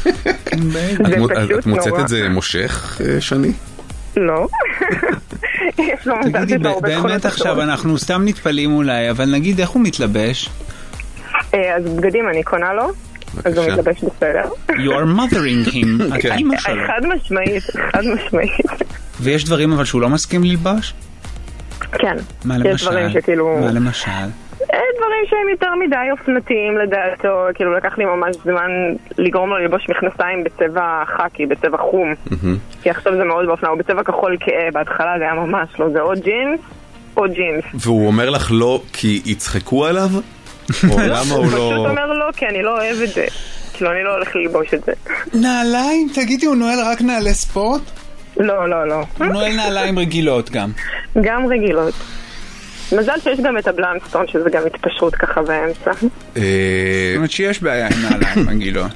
את מוצאת את זה מושך, שני? לא. תגידי, באמת עכשיו אנחנו סתם נתפלים אולי, אבל נגיד איך הוא מתלבש? אז בגדים אני קונה לו. אז הוא מתלבש בסדר. You are mothering him. את אימא שלו. חד משמעית. ויש דברים אבל שהוא לא מסכים ללבש? כן. מה למשל? יש דברים שכאילו... מה למשל? דברים שהם יותר מדי אופנתיים לדעתו, כאילו לקח לי ממש זמן לגרום לו ללבוש מכנסיים בצבע חקי, בצבע חום. כי עכשיו זה מאוד באופנה, הוא בצבע כחול כאה, בהתחלה זה היה ממש לא, זה או ג'ינס או ג'ינס. והוא אומר לך לא כי יצחקו עליו? או למה הוא לא... פשוט אומר לא, כי אני לא אוהב את זה. כאילו אני לא הולך ללבוש את זה. נעליים? תגידי, הוא נועל רק נעלי ספורט? לא. הוא נועל נעליים רגילות גם. גם רגילות. מזל שיש גם את הבלאנסטון, שזה גם התפשרות ככה באמצע. זאת אומרת שיש בעיה עם נעליים רגילות.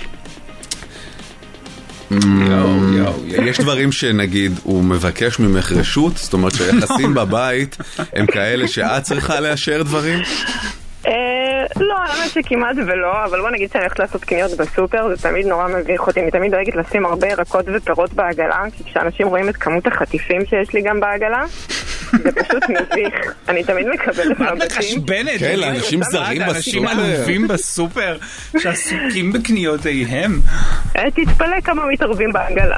יש דברים שנגיד הוא מבקש ממך רשות, זאת אומרת שהיחסים בבית הם כאלה שאת צריכה לאשר דברים? לא, האמת שכמעט ולא, אבל בוא נגיד שאני הולכת לעשות קניות בסופר, זה תמיד נורא מביך אותי, אני תמיד דואגת לשים הרבה ירקות ופירות בעגלה, כי כשאנשים רואים את כמות החטיפים שיש לי גם בעגלה, זה פשוט מביך. אני תמיד מקבלת מה מחשבנת? כן, לאנשים זרים בסופר. אנשים עלובים בסופר שעסוקים בקניותיהם. תתפלא כמה מתערבים בעגלה.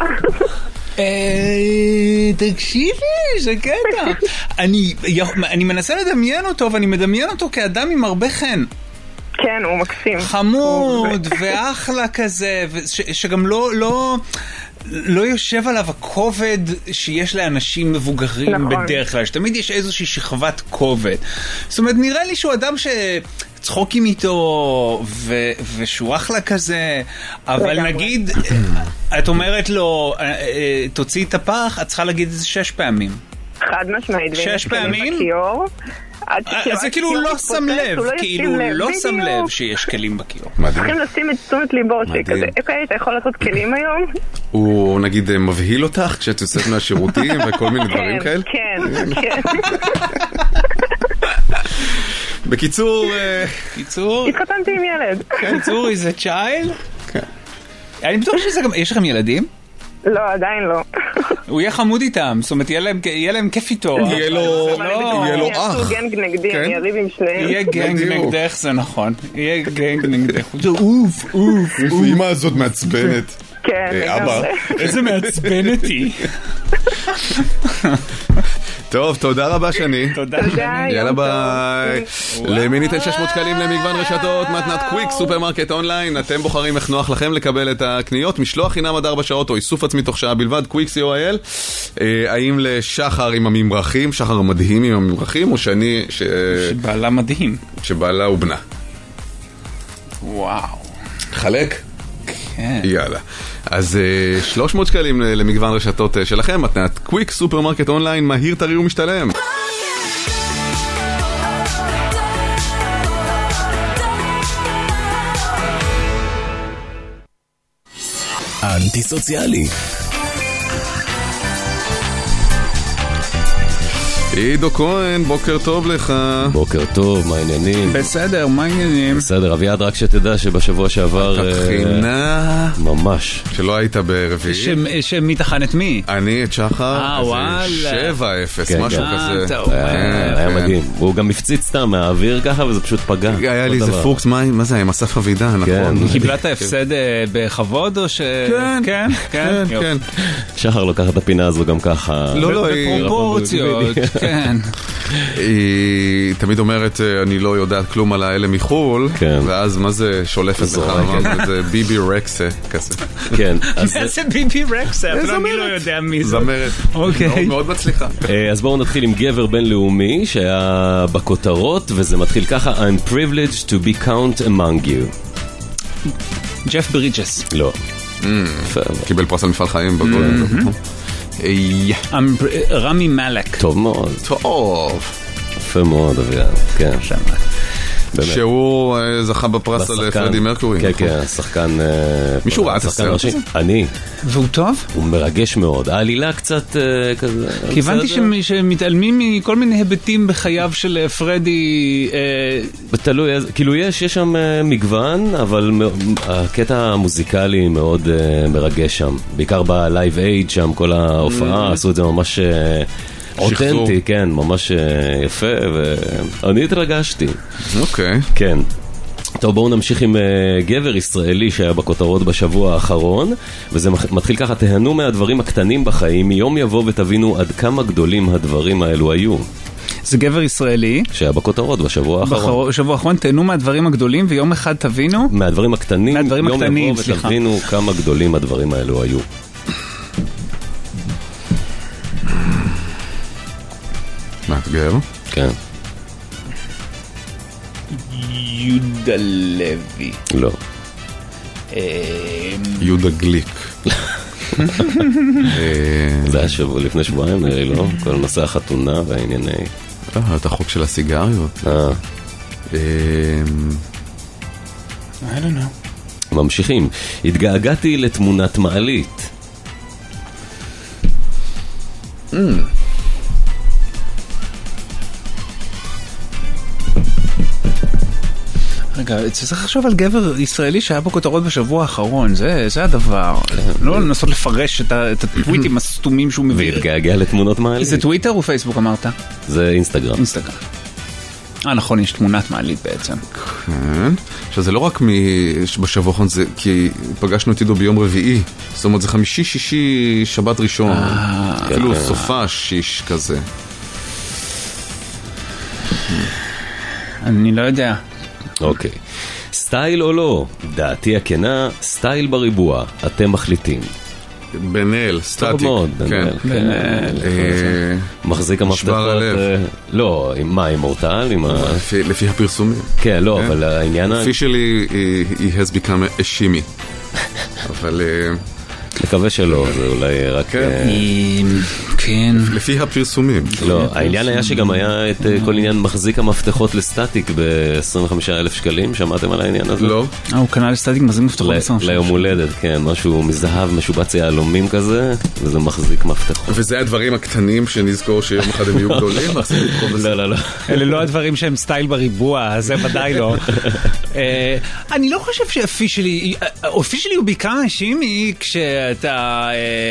תקשיבי, זה קטע. אני מנסה לדמיין אותו, ואני מדמיין אותו כאדם עם הרבה חן. כן, הוא מקסים. חמוד ואחלה כזה, שגם לא יושב עליו הכובד שיש לאנשים מבוגרים בדרך כלל, שתמיד יש איזושהי שכבת כובד. זאת אומרת, נראה לי שהוא אדם שצחוקים איתו ושהוא אחלה כזה, אבל נגיד, את אומרת לו, תוציא את הפח, את צריכה להגיד את זה 6 פעמים. חד משמעית. 6 פעמים? אז זה כאילו לא שם לב, כאילו לא שם לב שיש כלים בכיור. צריכים לשים את תשומת ליבו שכזה, אוקיי, אתה יכול לעשות כלים היום? הוא נגיד מבהיל אותך כשאת יוצאת מהשירותים וכל מיני דברים כאלה? כן. בקיצור... התחתנתי עם ילד. בקיצור, is a child? אני בטוח שזה גם... יש לכם ילדים? לא, עדיין לא. הוא יהיה חמוד איתם, זאת אומרת, יהיה להם כיף איתו. יהיה לו אח. יעשו גנג נגדי, אני אריב עם שניהם. יהיה גנג נגדך, זה נכון. יהיה גנג נגדך. אוף, אוף. אמא הזאת מעצבנת. כן, לגמרי. איזה מעצבנת היא. טוב, תודה רבה שני. תודה. יאללה ביי. למי ניתן 600 שקלים למגוון רשתות מתנת קוויק, סופרמרקט אונליין. אתם בוחרים איך נוח לכם לקבל את הקניות, משלוח חינם עד 4 שעות או איסוף עצמי תוך שעה בלבד, קוויק co.il. האם לשחר עם הממרחים, שחר מדהים עם הממרחים, או שני שבעלה מדהים, שבעלה הוא בנה? וואו. חלק? כן. יאללה. אז 300 שקלים למגוון רשתות שלכם, מתנת קוויק, סופרמרקט אונליין, מהיר, טרי ומשתלם. אנטי סוציאלי. עידו כהן, בוקר טוב לך. בוקר טוב, מה העניינים? בסדר, מה העניינים? בסדר, אביעד, רק שתדע שבשבוע שעבר... תחינה... ממש. שלא היית ברביעי. שמי תחן את מי? אני את שחר. וואלה. 7-0, משהו כזה. היה מדהים. הוא גם הפציץ סתם מהאוויר ככה, וזה פשוט פגע. היה לי איזה פוקס, מה זה? עם אסף אבידה, נכון. קיבלת הפסד בכבוד או ש... כן, כן, כן. שחר לוקח את הפינה הזו גם ככה. לא, בפרופורציות. כן. היא תמיד אומרת, אני לא יודעת כלום על האלה מחול, ואז מה זה שולפת לך? זה ביבי רקסה כזה. כן. מה זה ביבי רקסה? אבל אני לא יודע מי זה. זמרת. מאוד מצליחה. אז בואו נתחיל עם גבר בינלאומי שהיה בכותרות, וזה מתחיל ככה: I'm privileged to be count among you. ג'ף ברידג'ס. לא. קיבל פרס על מפעל חיים בגולן. רמי מלק. טוב מאוד. טוב. יפה מאוד, אביעד. כן. שהוא זכה בפרס על פרדי מרקורי. כן, כן, השחקן... מישהו ראה את הסרט הזה? אני. והוא טוב? הוא מרגש מאוד. העלילה קצת כזה... כי הבנתי שמתעלמים מכל מיני היבטים בחייו של פרדי... תלוי, כאילו יש שם מגוון, אבל הקטע המוזיקלי מאוד מרגש שם. בעיקר בלייב אייד שם, כל ההופעה, עשו את זה ממש... אותנטי, כן, ממש יפה, ואני התרגשתי. אוקיי. כן. טוב, בואו נמשיך עם גבר ישראלי שהיה בכותרות בשבוע האחרון, וזה מתחיל ככה: תהנו מהדברים הקטנים בחיים, יום יבוא ותבינו עד כמה גדולים הדברים האלו היו. זה גבר ישראלי שהיה בכותרות בשבוע האחרון. בשבוע האחרון, תהנו מהדברים הגדולים ויום אחד תבינו מהדברים הקטנים, יום יבוא ותבינו כמה גדולים הדברים האלו היו. מאתגר. כן. יהודה לוי. לא. יהודה גליק. זה היה לפני שבועיים, נראה לי, לא? כל נושא החתונה והענייני... את החוק של הסיגריות. I don't know. ממשיכים. התגעגעתי לתמונת מעלית. רגע, צריך לחשוב על גבר ישראלי שהיה בכותרות בשבוע האחרון, זה הדבר. לא לנסות לפרש את הטוויטים הסתומים שהוא מביא. והתגעגע לתמונות מעלית. זה טוויטר או פייסבוק אמרת? זה אינסטגרם. אינסטגרם. נכון, יש תמונת מעלית בעצם. כן. עכשיו זה לא רק בשבוע האחרון, זה כי פגשנו את עידו ביום רביעי. זאת אומרת, זה חמישי, שישי, שבת ראשון. אפילו סופה שיש כזה. אני לא יודע. אוקיי. סטייל או לא? דעתי הכנה, סטייל בריבוע. אתם מחליטים. בן-אל, סטטיק. טוב מאוד, בן-אל. מחזיק המפתחות. לא, מה, עם אורטל? לפי הפרסומים. כן, לא, אבל העניין... officially he has become a shimmy. אבל... מקווה שלא, זה אולי רק... כן. לפי הפרסומים. לא, העניין היה שגם היה את כל עניין מחזיק המפתחות לסטטיק ב-25,000 שקלים, שמעתם על העניין הזה? לא. הוא קנה לסטטיק מחזיק מפתחות ליום הולדת, כן, משהו מזהב, משובץ יהלומים כזה, וזה מחזיק מפתחות. וזה הדברים הקטנים שנזכור שיום אחד הם יהיו גדולים? לא. אלה לא הדברים שהם סטייל בריבוע, זה ודאי לא. אני לא חושב שאופישלי הוא בעיקר אנשים כשאתה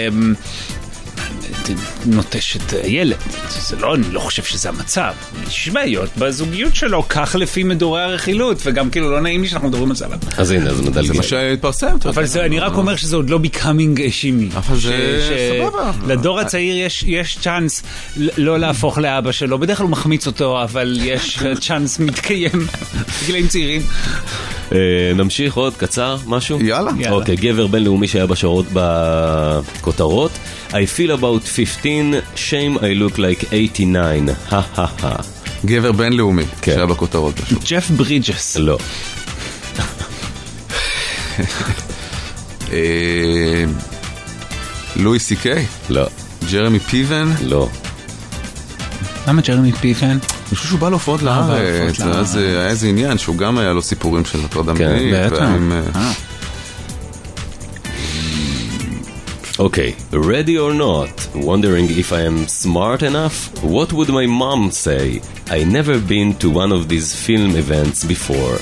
נוטש את הילד. אני לא חושב שזה המצב. יש בעיות בזוגיות שלו, כך לפי מדורי הרכילות, וגם כאילו לא נעים לי שאנחנו מדברים על זה עליו. אז הנה, זה מדלגים. זה מה שהתפרסם. אבל אני רק אומר שזה עוד לא becoming שימי. אבל זה סבבה. לדור הצעיר יש צ'אנס לא להפוך לאבא שלו. בדרך כלל הוא מחמיץ אותו, אבל יש צ'אנס מתקיים בגילאים צעירים. נמשיך עוד קצר, משהו? יאללה. אוקיי, גבר בינלאומי שהיה בשורות בכותרות. I feel about 15, shame I look like 89. גבר בינלאומי שהיה בכותרות פשוט. ג'ף ברידג'ס. לא. לואי סי קיי? לא. ג'רמי פיבן? לא. למה ג'רמי פיבן? אני חושב שהוא בא להופעות לארץ, אז היה איזה עניין שהוא גם היה לו סיפורים של הטרדה מינית. Okay, ready or not, wondering if I am smart enough? What would my mom say? I never been to one of these film events before.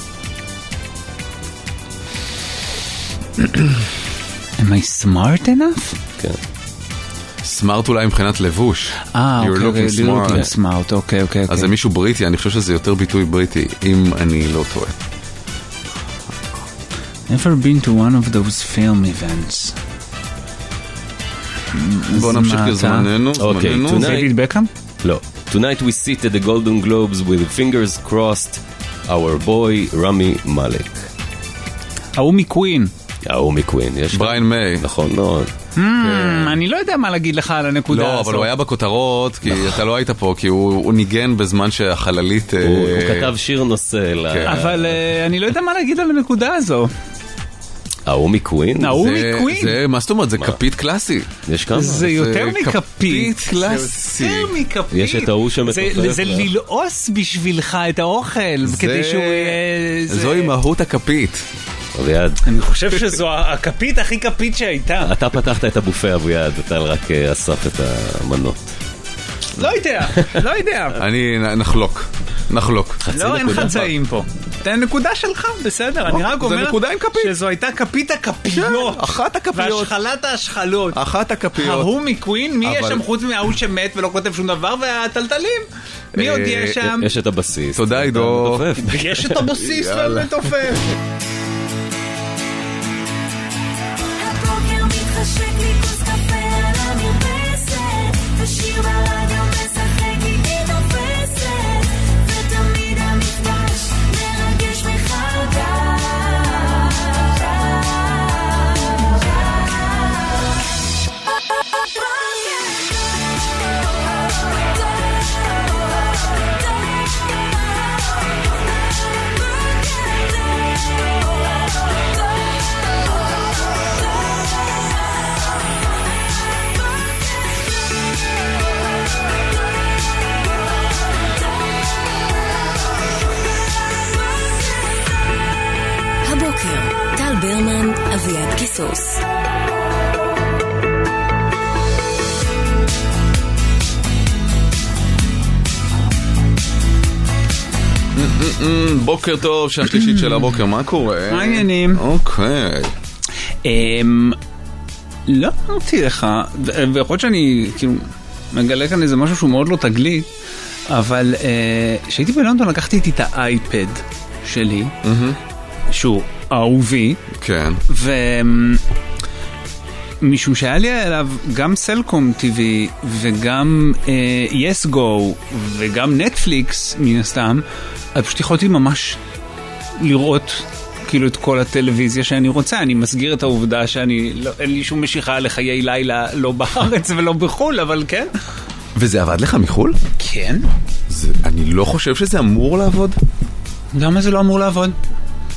Am I smart enough? כן. סמארט אולי מבחינת לבוש. You're looking smart. אוקיי. אז זה מישהו בריטי, אני חושב שזה יותר ביטוי בריטי, אם אני לא טועה. Never been to one of those film events. בוא נמשיך לזמננו. אוקיי, דייוויד בקאם? לא. Tonight we sit at the Golden Globes with fingers crossed, our boy רמי מאלק. ההוא מקווין. ההוא מקווין. בריין מיי. נכון מאוד. אני לא יודע מה להגיד לך על הנקודה הזאת. לא, אבל הוא היה בכותרות, כי אתה לא היית פה, כי הוא ניגן בזמן שהחללית... הוא כתב שיר נושא. אבל אני לא יודע מה להגיד על הנקודה הזו. ההוא מקווין? ההוא מקווין. זה, מה זאת אומרת? זה כפית קלאסי. יש כמה? זה יותר מקפית. כפית קלאסי. זה יותר מקפית. יש את ההוא שמתופף. זה ללעוס בשבילך את האוכל, כדי שהוא יהיה... זוהי מהות הכפית. אביעד. אני חושב שזו הכפית הכי כפית שהייתה. אתה פתחת את הבופה, אביעד, אתה רק אסף את המנות. לא יודע. אני נחלוק. לא, אין חצאים פה. תן נקודה שלך, בסדר, אני רק אומר שזו הייתה כפית הכפיות. אחת הכפיות. והשחלת ההשחלות. אחת הכפיות. ההוא מקווין, מי יש שם חוץ מההוא שמת ולא כותב שום דבר, והטלטלים? מי עוד יש שם? יש את הבסיס. תודה עידו. יש את הבסיס והמתופף. הבוקר מתחשק לי כוס קפה על המרפסת, ושיר ברדיו משחק איתי תופסת, ותמיד המפגש מרגש מחדש. טל ברמן, אביעד קיסוס. בוקר טוב, שעה שלישית של הבוקר, מה קורה? מה העניינים? אוקיי. לא אמרתי לך, ויכול להיות שאני כאילו מגלה כאן איזה משהו שהוא מאוד לא תגלי, אבל כשהייתי בלונדון לקחתי איתי את האייפד שלי, שהוא אהובי, כן. ומשום שהיה לי עליו גם סלקום TV וגם יס גו וגם נטפליקס מן הסתם, אז פשוט יכולתי ממש לראות כאילו את כל הטלוויזיה שאני רוצה. אני מסגיר את העובדה שאני אין לי שום משיכה לחיי לילה לא בארץ ולא בחול, אבל כן. וזה עבד לך מחול? כן. אני לא חושב שזה אמור לעבוד. למה זה לא אמור לעבוד?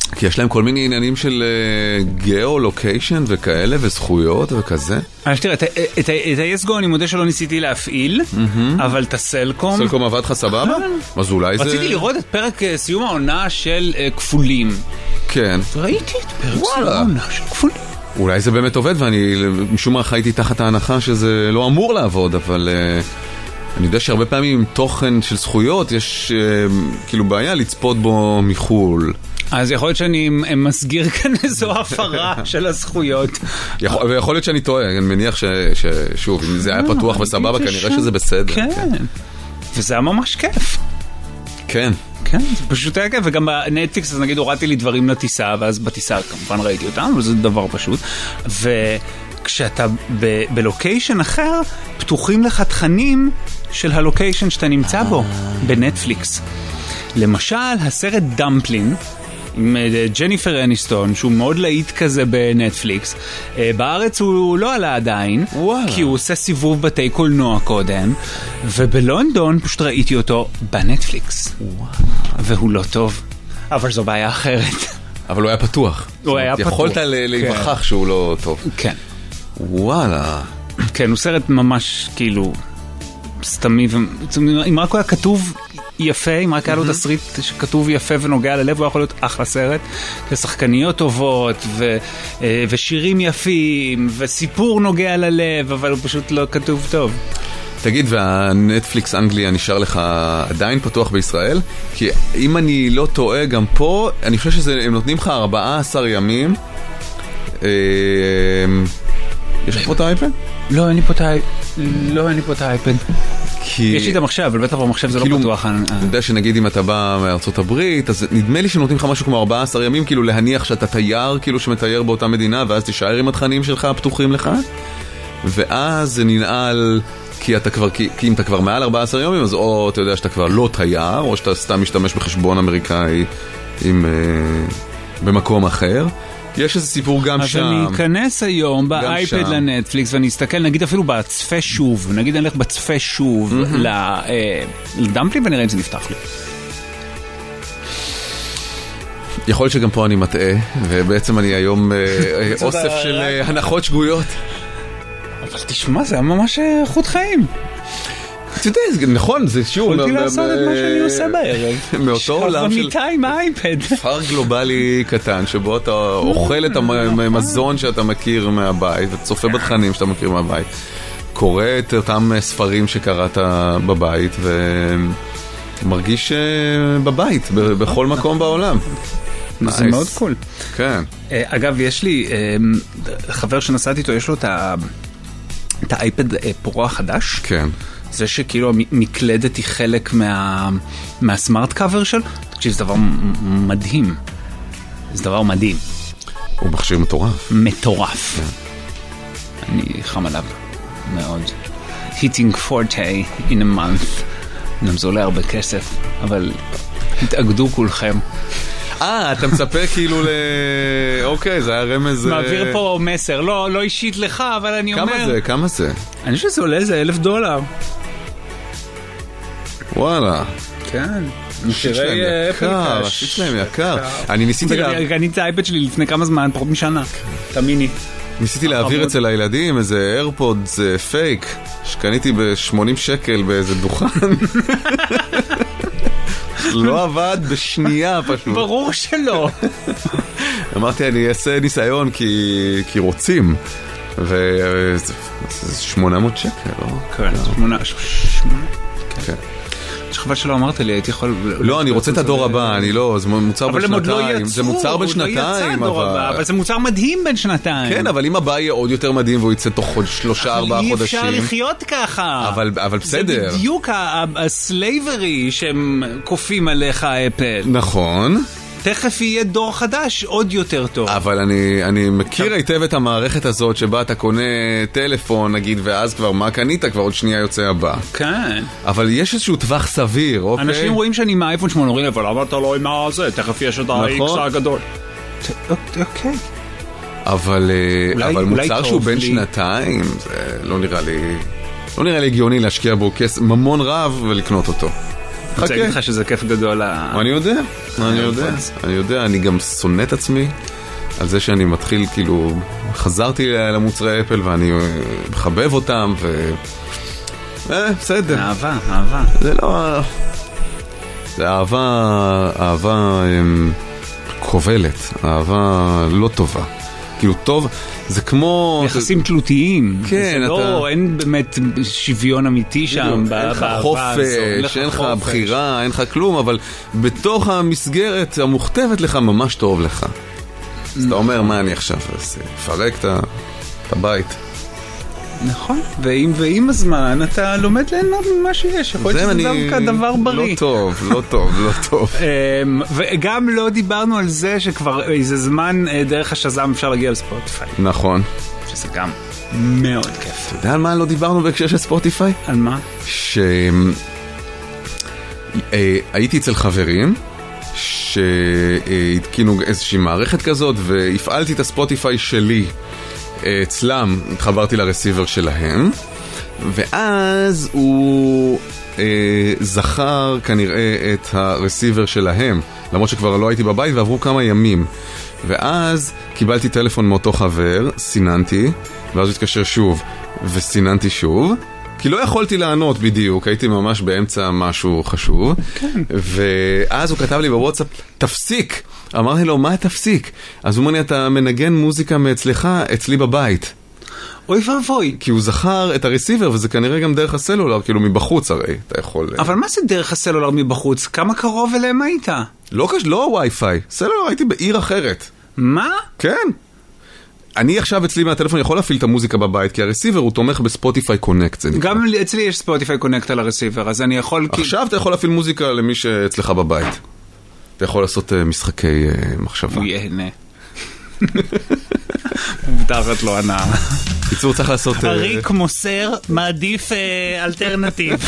כי יש להם כל מיני עניינים של גיאו-לוקיישן וכאלה, וזכויות וכזה. אז תראה, את ה-YesGo אני מודה שלא ניסיתי להפעיל, אבל את הסלקום... סלקום עבד לך סבבה? אז אולי זה... רציתי לראות את פרק סיום העונה של כפולים. כן. ראיתי את פרק סיום העונה של כפולים. אולי זה באמת עובד, ואני משום מה חייתי תחת ההנחה שזה לא אמור לעבוד, אבל אני יודע שהרבה פעמים עם תוכן של זכויות יש כאילו בעיה לצפות בו מחול. אז יכול להיות שאני מסגיר כאן איזו הפרה של הזכויות. ויכול להיות שאני טועה, אני מניח ששוב, אם זה היה פתוח וסבבה, כנראה שזה בסדר. כן, וזה היה ממש כיף. כן. כן, זה פשוט היה כיף, וגם בנטפליקס, אז נגיד הורדתי לי דברים לטיסה, ואז בטיסה כמובן ראיתי אותם, אבל זה דבר פשוט. וכשאתה בלוקיישן אחר, פתוחים לך תכנים של הלוקיישן שאתה נמצא בו, בנטפליקס. למשל, הסרט דמפלין, עם ג'ניפר אניסטון, שהוא מאוד להיט כזה בנטפליקס. בארץ הוא לא עלה עדיין, כי הוא עושה סיבוב בתי קולנוע קודם, ובלונדון פשוט ראיתי אותו בנטפליקס. והוא לא טוב, אבל זו בעיה אחרת. אבל הוא היה פתוח. הוא היה פתוח. יכולת להיווכח שהוא לא טוב. כן. וואלה. כן, הוא סרט ממש כאילו סתמי, אם רק הוא היה כתוב יפה, אם רק היה לו תסריט שכתוב יפה ונוגע ללב, הוא יכול להיות אחלה סרט, כשחקניות טובות ושירים יפים וסיפור נוגע ללב, אבל הוא פשוט לא כתוב טוב. תגיד, והנטפליקס אנגליה נשאר לך עדיין פתוח בישראל? כי אם אני לא טועה גם פה, אני חושב שהם נותנים לך 14 ימים. יש לך פה את האייפד? לא, אין לי פה את האייפד. יש לי את המחשב, אבל בטח במחשב זה לא פתוח. אני יודע שנגיד אם אתה בא מארצות הברית, אז נדמה לי שנותנים לך משהו כמו 14 ימים, כאילו להניח שאתה תייר, כאילו שמתייר באותה מדינה, ואז תישאר עם התכנים שלך פתוחים לך, ואז זה ננעל, כי אם אתה כבר מעל 14 ימים, אז או אתה יודע שאתה כבר לא תייר, או שאתה סתם משתמש בחשבון אמריקאי במקום אחר. יש איזה סיפור גם אז שם. אז אני אכנס היום באייפד לנטפליקס, ואני אסתכל, נגיד אפילו בצפה שוב, נגיד אני אלך בצפה שוב לדמפלין, ונראה אם זה נפתח לי. יכול להיות שגם פה אני מטעה, ובעצם אני היום אוסף של הנחות שגויות. אבל תשמע, זה היה ממש איכות חיים. אתה יודע, נכון, זה שוב... יכולתי לעשות את מה שאני עושה בערב. מאותו עולם של... במיטה עם האייפד. כפר גלובלי קטן, שבו אתה אוכל את המזון שאתה מכיר מהבית, וצופה בתכנים שאתה מכיר מהבית. קורא את אותם ספרים שקראת בבית, ומרגיש בבית, בכל מקום בעולם. זה מאוד קול. כן. אגב, יש לי חבר שנסעתי איתו, יש לו את האייפד פרו החדש. כן. זה שכאילו המקלדת היא חלק מהסמארט קאבר של, תקשיב, זה דבר מדהים. זה דבר מדהים. הוא מכשיר מטורף. מטורף. אני חם עליו מאוד. Hitting 40 in a month. גם זה עולה הרבה כסף, אבל התאגדו כולכם. אתה מצפה כאילו אוקיי, זה היה רמז... מעביר פה מסר, לא אישית לך, אבל אני אומר... כמה זה? אני חושב שזה עולה איזה $1,000. וואלה. כן. השיט שלהם יקר. אני ניסיתי... קניתי את האייפד שלי לפני כמה זמן, פחות משנה. תאמיני. ניסיתי להעביר אצל הילדים איזה איירפודס פייק, שקניתי ב$80 באיזה דוכן. לא עבד בשנייה פשוט. ברור שלא. אמרתי, אני אעשה ניסיון כי רוצים. וזה $800, לא? כן, 800. כן. חבל שלא אמרת לי, הייתי יכול... לא, אני רוצה את הדור הבא, אני לא, זה מוצר בן שנתיים. זה מוצר בן שנתיים, אבל זה מוצר מדהים בן שנתיים. כן, אבל אם הבא יהיה עוד יותר מדהים והוא יצא תוך 3-4 חודשים. אי אפשר לחיות ככה. אבל בסדר. זה בדיוק הסלייברי שהם קופים עליך אפל. נכון. תכף יהיה דור חדש עוד יותר טוב. אבל אני מכיר היטב את המערכת הזאת שבה אתה קונה טלפון נגיד, ואז כבר מה קנית? כבר עוד שנייה יוצא הבא. כן. אבל יש איזשהו טווח סביר, אוקיי? אנשים רואים שאני עם האייפון 8, אומרים, אבל למה אתה לא עם הזה? תכף יש את ה-X הגדול. אוקיי. אבל מוצר שהוא בין שנתיים, זה לא נראה לי הגיוני להשקיע בו ממון רב ולקנות אותו. אני רוצה להגיד לך שזה כיף גדול. אני יודע, אני גם שונא את עצמי על זה שאני מתחיל, כאילו, חזרתי למוצרי אפל ואני מחבב אותם בסדר. אהבה. זה לא... זה אהבה כובלת, אהבה לא טובה. כאילו טוב, זה כמו... יחסים תלותיים. כן, אתה... לא, אין באמת שוויון אמיתי שם. אין לך חופש, אין לך בחירה, אין לך כלום, אבל בתוך המסגרת המוכתבת לך ממש טוב לך. אז אתה אומר, מה אני עכשיו אעשה? פרק את הבית. נכון, ועם הזמן אתה לומד ליהנות ממה שיש, יכול להיות שזה דווקא דבר בריא. לא טוב. וגם לא דיברנו על זה שכבר איזה זמן דרך השזם אפשר להגיע לספוטיפיי. נכון. שזה גם מאוד כיף. אתה יודע על מה לא דיברנו בהקשר של ספוטיפיי? על מה? הייתי אצל חברים שהתקינו איזושהי מערכת כזאת והפעלתי את הספוטיפיי שלי אצלם, התחברתי לרסיבר שלהם, ואז הוא זכר כנראה את הרסיבר שלהם, למרות שכבר לא הייתי בבית ועברו כמה ימים, ואז קיבלתי טלפון מאותו חבר, סיננתי, ואז הוא התקשר שוב וסיננתי שוב, כי לא יכולתי לענות בדיוק, הייתי ממש באמצע משהו חשוב, כן. ואז הוא כתב לי בוואטסאפ, תפסיק. אמרתי לו, מה תפסיק? אז הוא אומר לי, אתה מנגן מוזיקה מאצלך, אצלי בבית. אוי ואבוי. כי הוא זכר את הרסיבר, וזה כנראה גם דרך הסלולר, כאילו מבחוץ הרי, אתה יכול... אבל מה זה דרך הסלולר מבחוץ? כמה קרוב אליהם היית? לא וי-פיי, סלולר הייתי בעיר אחרת. מה? כן. אני עכשיו אצלי מהטלפון יכול להפעיל את המוזיקה בבית, כי הרסיבר הוא תומך בספוטיפיי קונקט. גם אצלי יש ספוטיפיי קונקט על הרסיבר, אז אני יכול... עכשיו אתה יכול להפעיל מוזיקה למי שאצלך בבית. אתה יכול לעשות משחקי מחשבה. הוא יהנה. מובטחת לו הנאה. קיצור, צריך לעשות... הריק מוסר מעדיף אלטרנטיב.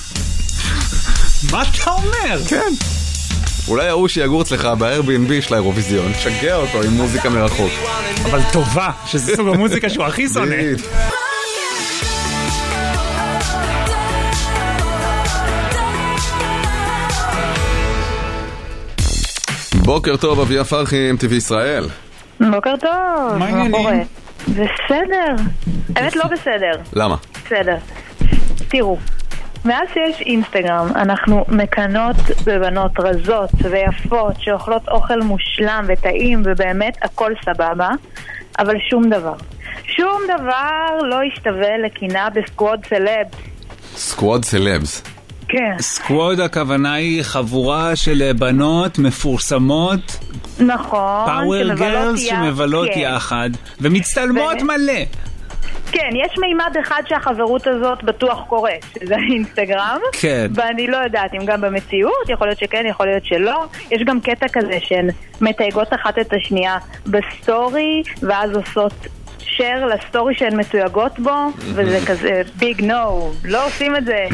מה אתה אומר? כן. אולי ההוא שיגור אצלך ב-Airbnb של האירוויזיון, שגע אותו עם מוזיקה מרחוק. אבל טובה, שזה סוג המוזיקה שהוא הכי שונא. בוקר טוב, אביה פרחי, MTV ישראל. בוקר טוב. מה העניינים? בסדר. האמת לא בסדר. למה? בסדר. תראו, מאז שיש אינסטגרם, אנחנו מקנות בבנות רזות ויפות שאוכלות אוכל מושלם וטעים ובאמת הכל סבבה, אבל שום דבר לא ישתווה לקינה בסקווד סלבס. סקווד סלבס? כן. סקווד הכוונה היא חבורה של בנות מפורסמות, נכון, פאוור גרלס שמבלות יחד ומצטלמות מלא. כן, יש מימד אחד שהחברות הזאת בטוח קורה, שזה האינסטגרם. כן. ואני לא יודעת אם גם במציאות, יכול להיות שכן, יכול להיות שלא. יש גם קטע כזה שהן מתייגות אחת את השנייה בסטורי, ואז עושות שייר לסטורי שהן מתויגות בו, וזה כזה ביג נו, לא עושים את זה.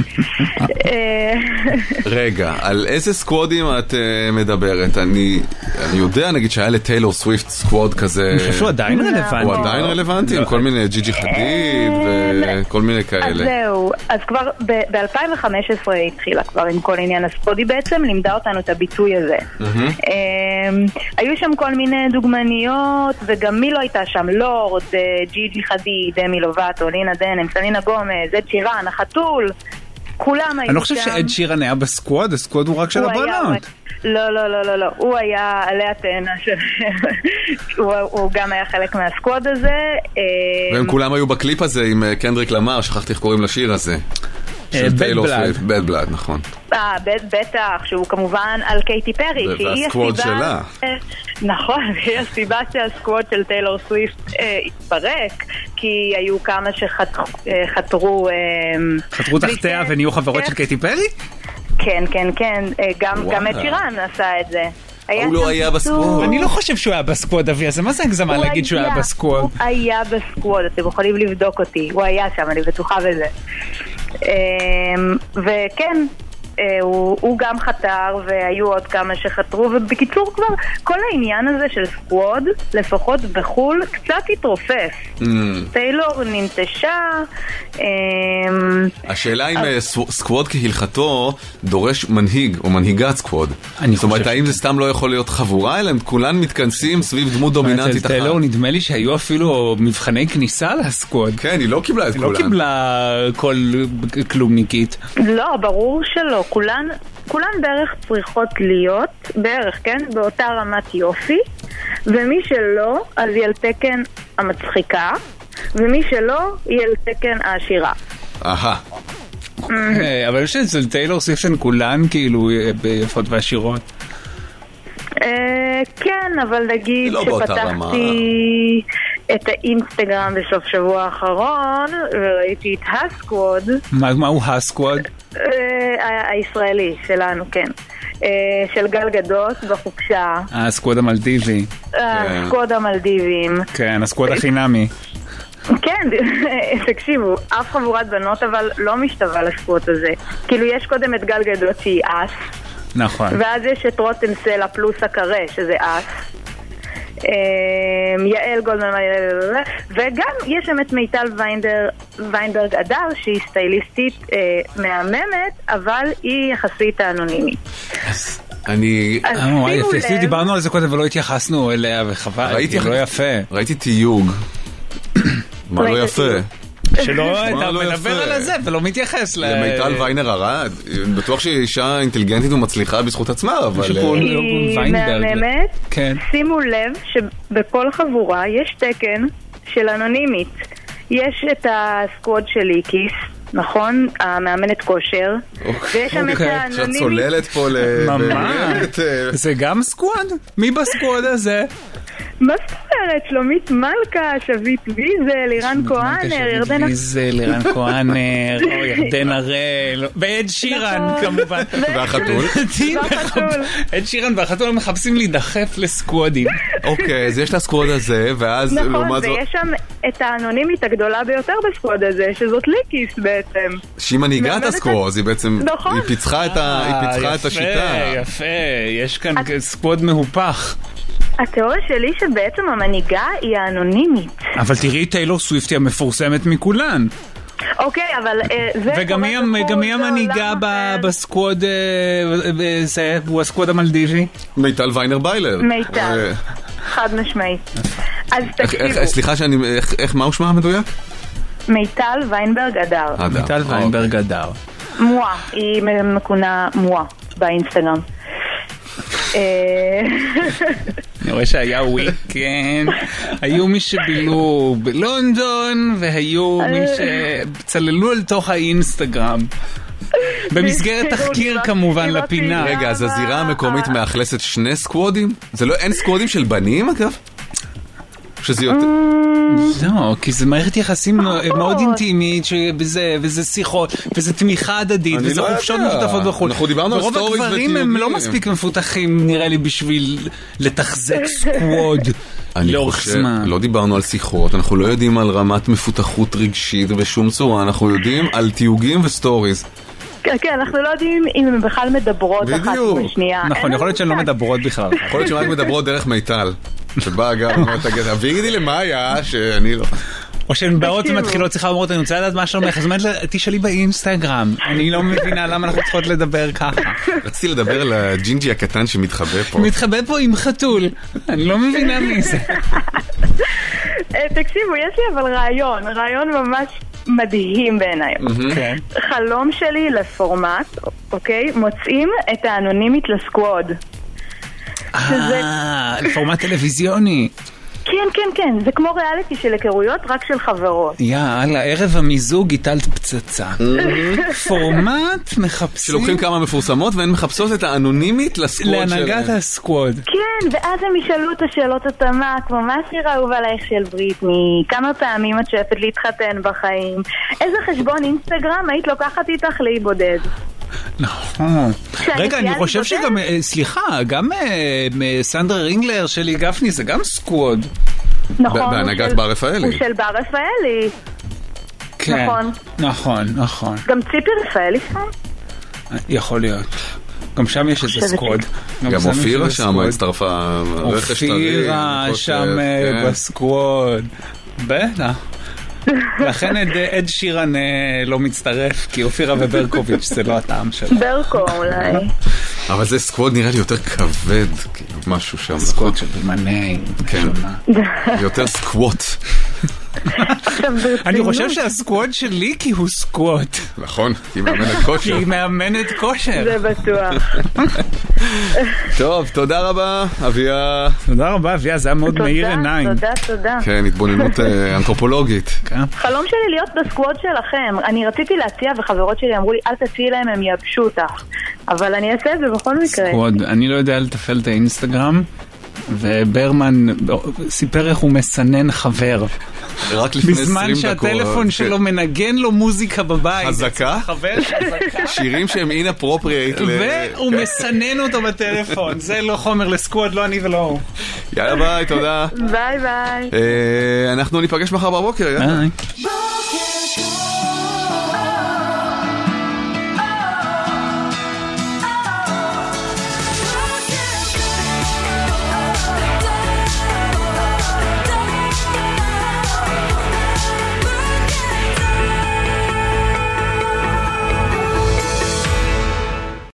רגע, על איזה סקוודים את מדברת? אני יודע, נגיד שהיה לטיילור סוויפט סקווד כזה... אני חושב שהוא עדיין רלוונטי. הוא עדיין רלוונטי, עם כל מיני ג'יג'י חדיד וכל מיני כאלה. אז זהו, אז כבר ב-2015 התחילה כבר עם כל עניין הסקוודי בעצם, לימדה אותנו את הביטוי הזה. היו שם כל מיני דוגמניות, וגם מי לא הייתה שם? לורד, ג'יג'י חדיד, דמי לובטו, לינה דנם, סלינה גומז, אד שירן, החתול, כולם היו שם. אני לא חושב שאד שירן היה בסקווד, הסקווד הוא רק של הבנות. לא, הוא היה עלי התאנה הוא גם היה חלק מהסקווד הזה. והם כולם היו בקליפ הזה עם קנדריק למר, שכחתי איך קוראים לשיר הזה. בד בלאד, נכון. בטח, שהוא כמובן על קייטי פרי, והסקווד שלה. נכון, והיא הסיבה שהסקווד של טיילור סוויפט התפרק, כי היו כמה שחתרו תחתיה ונהיו חברות של קייטי פרי? כן, גם את שירן עשה את זה. הוא לא היה בסקווד. אני לא חושב שהוא היה בסקווד, אביה, זה מה זה הגזמה להגיד שהוא היה בסקווד? הוא היה בסקווד, אתם יכולים לבדוק אותי, הוא היה שם, אני בטוחה בזה. וכן, הוא גם חתר, והיו עוד כמה שחתרו, ובקיצור כבר, כל העניין הזה של סקווד, לפחות בחול, קצת התרופף. טיילור ננטשה. השאלה אם סקווד כהלכתו דורש מנהיג, או מנהיגת סקווד. זאת אומרת, האם זה סתם לא יכול להיות חבורה, אלא הם כולן מתכנסים סביב דמות דומיננטית אחת. טיילור נדמה לי שהיו אפילו מבחני כניסה לסקווד. כן, היא לא קיבלה את כולן. היא לא קיבלה כל כלומניקית. לא, ברור שלא. כולן בערך צריכות להיות, בערך, כן? באותה רמת יופי, ומי שלא, אז היא על תקן המצחיקה, ומי שלא, היא על תקן העשירה. אבל יש אצל טיילור סוויפט כולן כאילו ביפות ועשירות. כן, אבל נגיד שפתחתי את האינסטגרם בסוף שבוע האחרון וראיתי את הסקווד. מהו הסקווד? הישראלי שלנו, כן. של גל גדות בחופשה. הסקווד המלדיבי. הסקווד המלדיבים. כן, הסקווד החינמי. כן, תקשיבו, אף חבורת בנות אבל לא משתווה לסקווד הזה. כאילו יש קודם את גל גדות שהיא אס. נכון. ואז יש את רותם סלע פלוס הקרה, שזה אס. יעל גולדמן, וגם יש שם את מיטל ויינברג אדר, שהיא סטייליסטית מהממת, אבל היא יחסית האנונימית. יפה, דיברנו על זה קודם ולא התייחסנו אליה, וחבל, לא יפה. ראיתי תיוג. מה לא יפה? שלא אתה מדבר על זה ולא מתייחס למיטל ויינר ארד. בטוח שהיא אישה אינטליגנטית ומצליחה בזכות עצמה, אבל היא מהממת. שימו לב שבכל חבורה יש תקן של אנונימית. יש את הסקווד של ליקיס, נכון? המאמנת כושר. ויש שם את האנונימית. שאת צוללת פה ממש. זה גם סקווד? מי בסקווד הזה? מה ספרת? שלומית מלכה, שביט ויזל, אירן כהנר, ירדן ויזל, אירן כהנר, ירדן הראל, ועד שירן כמובן. והחתול? עד שירן והחתול מחפשים להידחף לסקוואדים. אוקיי, אז יש את הסקוואד הזה, ואז נכון, ויש שם את האנונימית הגדולה ביותר בסקוואד הזה, שזאת ליקיס בעצם. שהיא מנהיגת הסקוואד, היא בעצם, היא פיצחה את השיטה. יפה, יש כאן סקוואד מהופך. התיאוריה שלי שבעצם המנהיגה היא האנונימית. אבל תראי טיילור סוויפט היא המפורסמת מכולן. אוקיי, אבל וגם היא המנהיגה בסקווד, הוא הסקווד המלדיבי. מיטל ויינר ביילר. מיטל, חד משמעית. אז תקשיבו. סליחה שאני, מה הוא שמה המדויק? מיטל ויינברג אדר. מיטל ויינברג אדר. מואה, היא מכונה מואה באינסטגרם. אני רואה שהיה וויקנד, היו מי שבילו בלונדון והיו מי שצללו אל תוך האינסטגרם במסגרת תחקיר כמובן לפינה. רגע, אז הזירה המקומית מאכלסת שני סקוואדים? אין סקוואדים של בנים אגב? שזה יותר... לא, כי זה מערכת יחסים מאוד אינטימית וזה שיחות וזה תמיכה הדדית וזה חופשות משותפות בחו"ל. אנחנו דיברנו על סטוריז ורוב הדברים הם לא מספיק מפותחים נראה לי בשביל לתחזק סקווד לאורך זמן. לא דיברנו על שיחות, אנחנו לא יודעים על רמת מפותחות רגשית בשום צורה, אנחנו יודעים על תיוגים וסטוריז. כן, אנחנו לא יודעים אם הן בכלל מדברות אחת בשנייה. נכון, יכול להיות שהן לא מדברות בכלל. יכול להיות שהן רק מדברות דרך מיטל. שבא אגב, תגידי למה היה שאני לא... או שהן באות ומתחילות צריכה ואומרות, אני רוצה לדעת מה שלומך, אז אומרת לה, תשאלי באינסטגרם, אני לא מבינה למה אנחנו צריכות לדבר ככה. רציתי לדבר על הג'ינג'י הקטן שמתחבא פה. מתחבא פה עם חתול, אני לא מבינה מי זה. תקשיבו, יש לי אבל רעיון ממש מדהים בעיניי. חלום שלי לפורמט, אוקיי, מוצאים את האנונימית לסקווד. פורמט טלוויזיוני. כן, זה כמו ריאליטי של היכרויות, רק של חברות. יאללה, ערב המיזוג איטלת פצצה. פורמט מחפשים... שלוקחים כמה מפורסמות והן מחפשות את האנונימית לסקווד שלהם. להנהגת הסקווד. כן, ואז הם ישאלו את השאלות התאמה, כמו מה שיר האהוב עלייך של בריטני, כמה פעמים את שואפת להתחתן בחיים, איזה חשבון אינסטגרם היית לוקחת איתך להיבודד. נכון. רגע, אני חושב שגם, סליחה, גם סנדרה רינגלר שלי גפני זה גם סקווד. נכון. בהנהגת בר רפאלי. הוא של בר רפאלי. כן. נכון. גם ציפי רפאלי שם? יכול להיות. גם שם יש איזה סקווד. גם אופירה שם הצטרפה. אופירה שם בסקווד. בטח. לכן עד שירן לא מצטרף, כי אופירה וברקוביץ' זה לא הטעם שלו. ברקו אולי. אבל זה סקווד נראה לי יותר כבד, משהו שם. סקווד של מנהי. כן. יותר סקווט. אני חושב שהסקווד שלי כי הוא סקווד. נכון, כי היא מאמנת כושר. כי היא מאמנת כושר. זה בטוח. טוב, תודה רבה, אביה. תודה רבה, אביה, זה היה מאוד מאיר עיניים. תודה. כן, התבוננות אנתרופולוגית. חלום שלי להיות בסקווד שלכם. אני רציתי להציע וחברות שלי אמרו לי, אל תציעי להם, הם יבשו אותך. אבל אני אעשה את זה בכל מקרה. סקווד, אני לא יודע לתפעל את האינסטגרם, וברמן סיפר איך הוא מסנן חבר. רק לפני 20 דקות. בזמן שהטלפון שלו מנגן לו מוזיקה בבית. חזקה? חבר חזקה. שירים שהם inappropriate. והוא מסנן אותו בטלפון. זה לא חומר לסקווד, לא אני ולא הוא. יאללה ביי, תודה. ביי ביי. אנחנו ניפגש מחר בבוקר. ביי.